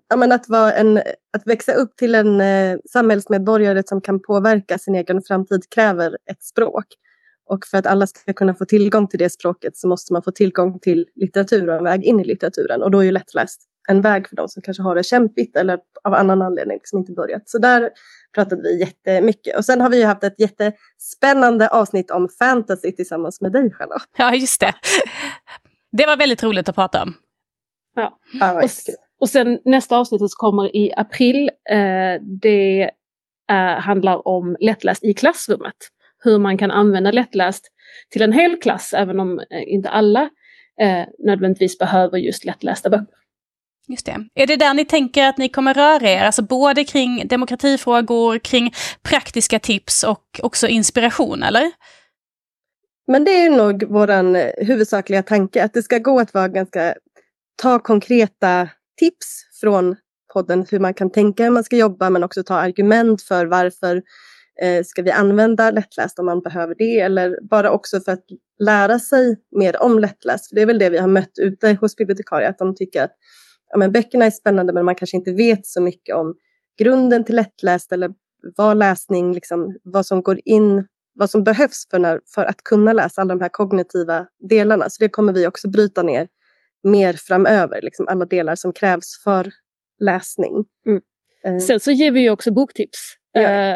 att växa upp till en samhällsmedborgare som kan påverka sin egen framtid kräver ett språk. Och för att alla ska kunna få tillgång till det språket så måste man få tillgång till litteratur och en väg in i litteraturen. Och då är ju lättläst en väg för de som kanske har det kämpigt eller av annan anledning som inte börjat. Så där pratade vi jättemycket. Och sen har vi ju haft ett jättespännande avsnitt om fantasy tillsammans med dig, Charlotte. Ja, just det. Det var väldigt roligt att prata om. Ja. Och sen nästa avsnitt som kommer i april, det handlar om lättläst i klassrummet. Hur man kan använda lättläst till en hel klass, även om inte alla nödvändigtvis behöver just lättlästa böcker. Just det. Är det där ni tänker att ni kommer röra er? Alltså både kring demokratifrågor, kring praktiska tips och också inspiration, eller? Men det är nog våran huvudsakliga tanke, att det ska gå att ta konkreta tips från podden, hur man kan tänka, hur man ska jobba, men också ta argument för varför ska vi använda lättläst om man behöver det, eller bara också för att lära sig mer om lättläst. För det är väl det vi har mött ute hos bibliotekarier, att de tycker att böckerna är spännande men man kanske inte vet så mycket om grunden till lättläst eller vad läsning, liksom, vad som går in, vad som behövs för att kunna läsa alla de här kognitiva delarna. Så det kommer vi också bryta ner mer framöver, liksom alla delar som krävs för läsning. Sen så ger vi ju också boktips.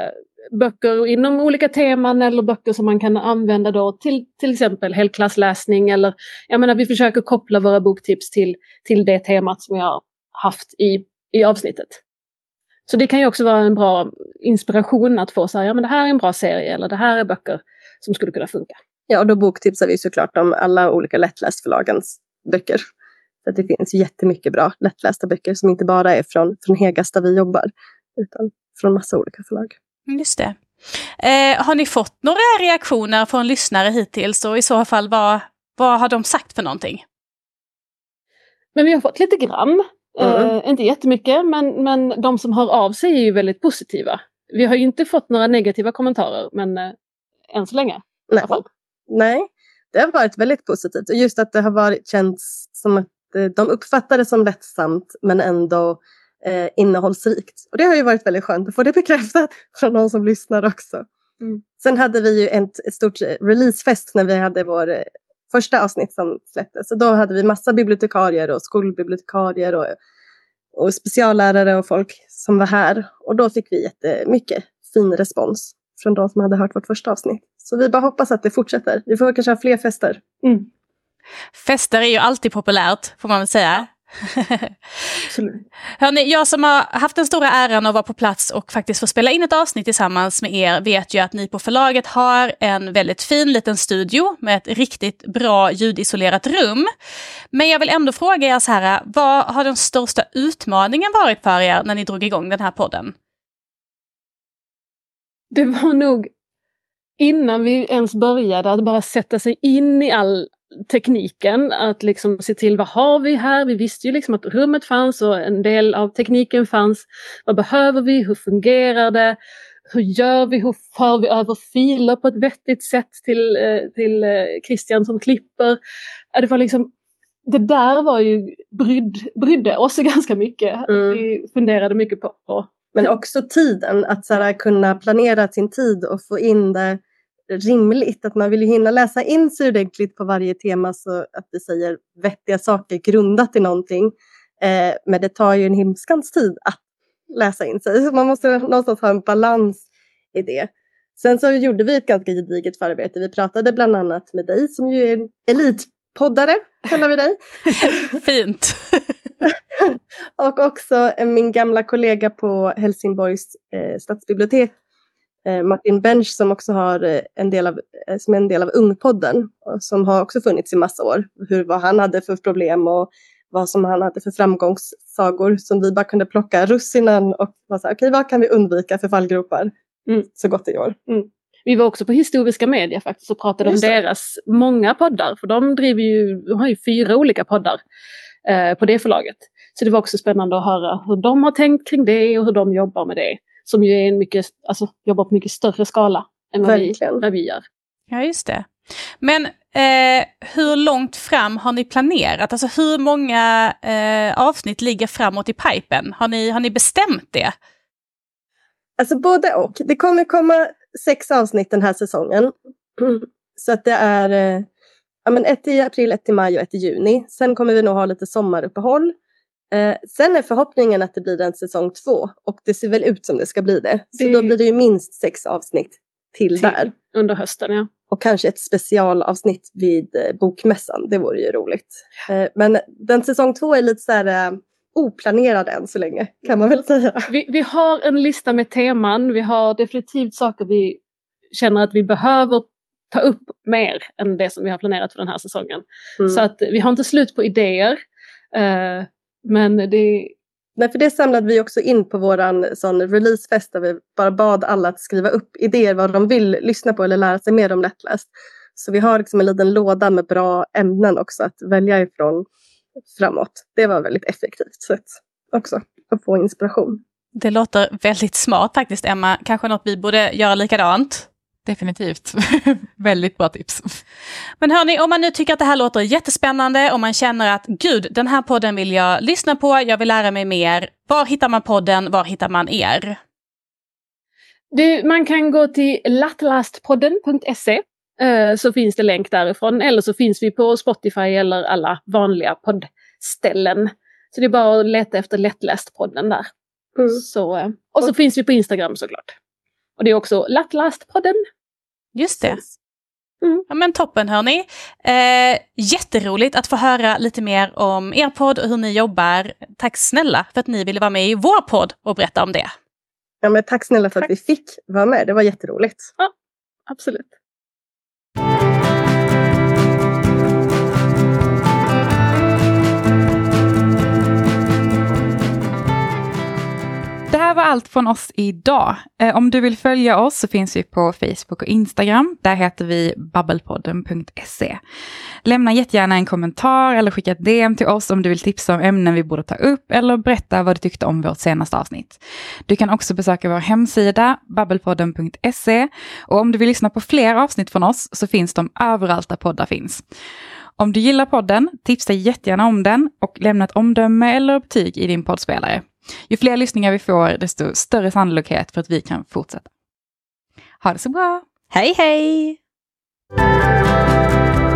böcker inom olika teman eller böcker som man kan använda då till exempel helklassläsning, eller jag menar vi försöker koppla våra boktips till det temat som jag har haft i avsnittet. Så det kan ju också vara en bra inspiration att få så här, ja men det här är en bra serie eller det här är böcker som skulle kunna funka. Ja, och då boktipsar vi såklart om alla olika lättlästförlagens böcker. Så det finns jättemycket bra lättlästa böcker som inte bara är från Hegas där vi jobbar, utan från massa olika förlag. Just det. Har ni fått några reaktioner från lyssnare hittills, och i så fall vad har de sagt för någonting? Men vi har fått lite grann. Inte jättemycket, men de som hör av sig är ju väldigt positiva. Vi har ju inte fått några negativa kommentarer, men än så länge. Nej, det har varit väldigt positivt. Och just att det har känts som att de uppfattar det som lättsamt men ändå innehållsrikt. Och det har ju varit väldigt skönt att få det bekräftat från någon som lyssnar också. Mm. Sen hade vi ju ett stort releasefest när vi hade vår första avsnitt som släpptes. Så då hade vi massa bibliotekarier och skolbibliotekarier och speciallärare och folk som var här. Och då fick vi jättemycket fin respons från de som hade hört vårt första avsnitt. Så vi bara hoppas att det fortsätter. Vi får kanske ha fler fester. Mm. Fester är ju alltid populärt, får man väl säga. Absolut. Hörrni, jag som har haft den stora äran att vara på plats och faktiskt få spela in ett avsnitt tillsammans med er vet ju att ni på förlaget har en väldigt fin liten studio med ett riktigt bra ljudisolerat rum. Men jag vill ändå fråga er så här, vad har den största utmaningen varit för er när ni drog igång den här podden? Det var nog innan vi ens började att bara sätta sig in i all tekniken, att liksom se till vad har vi här, vi visste ju liksom att rummet fanns och en del av tekniken fanns, vad behöver vi, hur fungerar det, hur gör vi, hur för vi över filer på ett vettigt sätt till Christian som klipper. Det var liksom, det där var ju brydde oss ganska mycket, vi funderade mycket på. Men också tiden, att så här, kunna planera sin tid och få in det rimligt, att man vill hinna läsa in sig ordentligt på varje tema så att vi säger vettiga saker grundat i någonting. Men det tar ju en himskans tid att läsa in sig. Så man måste någonstans ha en balans i det. Sen så gjorde vi ett ganska gediget förarbete. Vi pratade bland annat med dig som ju är en elitpoddare, kallar vi dig. Fint. Och också min gamla kollega på Helsingborgs stadsbibliotek, Martin Bench, som också har som är en del av Ungpodden, som har också funnits i massa år. Vad han hade för problem och vad som han hade för framgångssagor som vi bara kunde plocka russinen och vara så här, okej, vad kan vi undvika för fallgropar så gott det går. Vi var också på Historiska Media faktiskt och pratade om deras många poddar, för de har ju 4 olika poddar på det förlaget. Så det var också spännande att höra hur de har tänkt kring det och hur de jobbar med det. Som ju är jobbar på mycket större skala än vad vi gör. Ja, just det. Men hur långt fram har ni planerat? Alltså hur många avsnitt ligger framåt i pipen? Har ni bestämt det? Alltså både och. Det kommer komma 6 avsnitt den här säsongen. Så att det är ett i april, 1 i maj och 1 i juni. Sen kommer vi nog ha lite sommaruppehåll. Sen är förhoppningen att det blir en säsong 2. Och det ser väl ut som det ska bli det. Så då blir det ju minst 6 avsnitt till där. Under hösten, ja. Och kanske ett specialavsnitt vid bokmässan. Det vore ju roligt. Men den säsong 2 är lite så här oplanerad än så länge, kan man väl säga. Vi har en lista med teman. Vi har definitivt saker vi känner att vi behöver ta upp mer än det som vi har planerat för den här säsongen. Så att vi har inte slut på idéer. Men det... Nej, för det samlade vi också in på våran sån releasefest där vi bara bad alla att skriva upp idéer vad de vill lyssna på eller lära sig mer om lättläst. Så vi har liksom en liten låda med bra ämnen också att välja ifrån framåt. Det var väldigt effektivt sätt också att få inspiration. Det låter väldigt smart faktiskt, Emma. Kanske något vi borde göra likadant. Definitivt. Väldigt bra tips. Men hörni, om man nu tycker att det här låter jättespännande, om man känner att gud, den här podden vill jag lyssna på, jag vill lära mig mer. Var hittar man podden? Var hittar man er? Man kan gå till lattlastpodden.se, så finns det länk därifrån. Eller så finns vi på Spotify eller alla vanliga poddställen. Så det är bara att leta efter Lättlästpodden där. Så finns vi på Instagram såklart. Och det är också Lattlastpodden. Just det. Ja, men toppen hörni. Jätteroligt att få höra lite mer om er podd och hur ni jobbar. Tack snälla för att ni ville vara med i vår podd och berätta om det. Ja, men tack snälla för att vi fick vara med. Det var jätteroligt. Ja, absolut. Det här var allt från oss idag. Om du vill följa oss så finns vi på Facebook och Instagram. Där heter vi babbelpodden.se. Lämna jättegärna en kommentar eller skicka ett DM till oss om du vill tipsa om ämnen vi borde ta upp eller berätta vad du tyckte om vårt senaste avsnitt. Du kan också besöka vår hemsida babbelpodden.se och om du vill lyssna på fler avsnitt från oss så finns de överallt där poddar finns. Om du gillar podden, tipsa jättegärna om den och lämna ett omdöme eller betyg i din poddspelare. Ju fler lyssningar vi får, desto större sannolikhet för att vi kan fortsätta. Ha det så bra! Hej hej!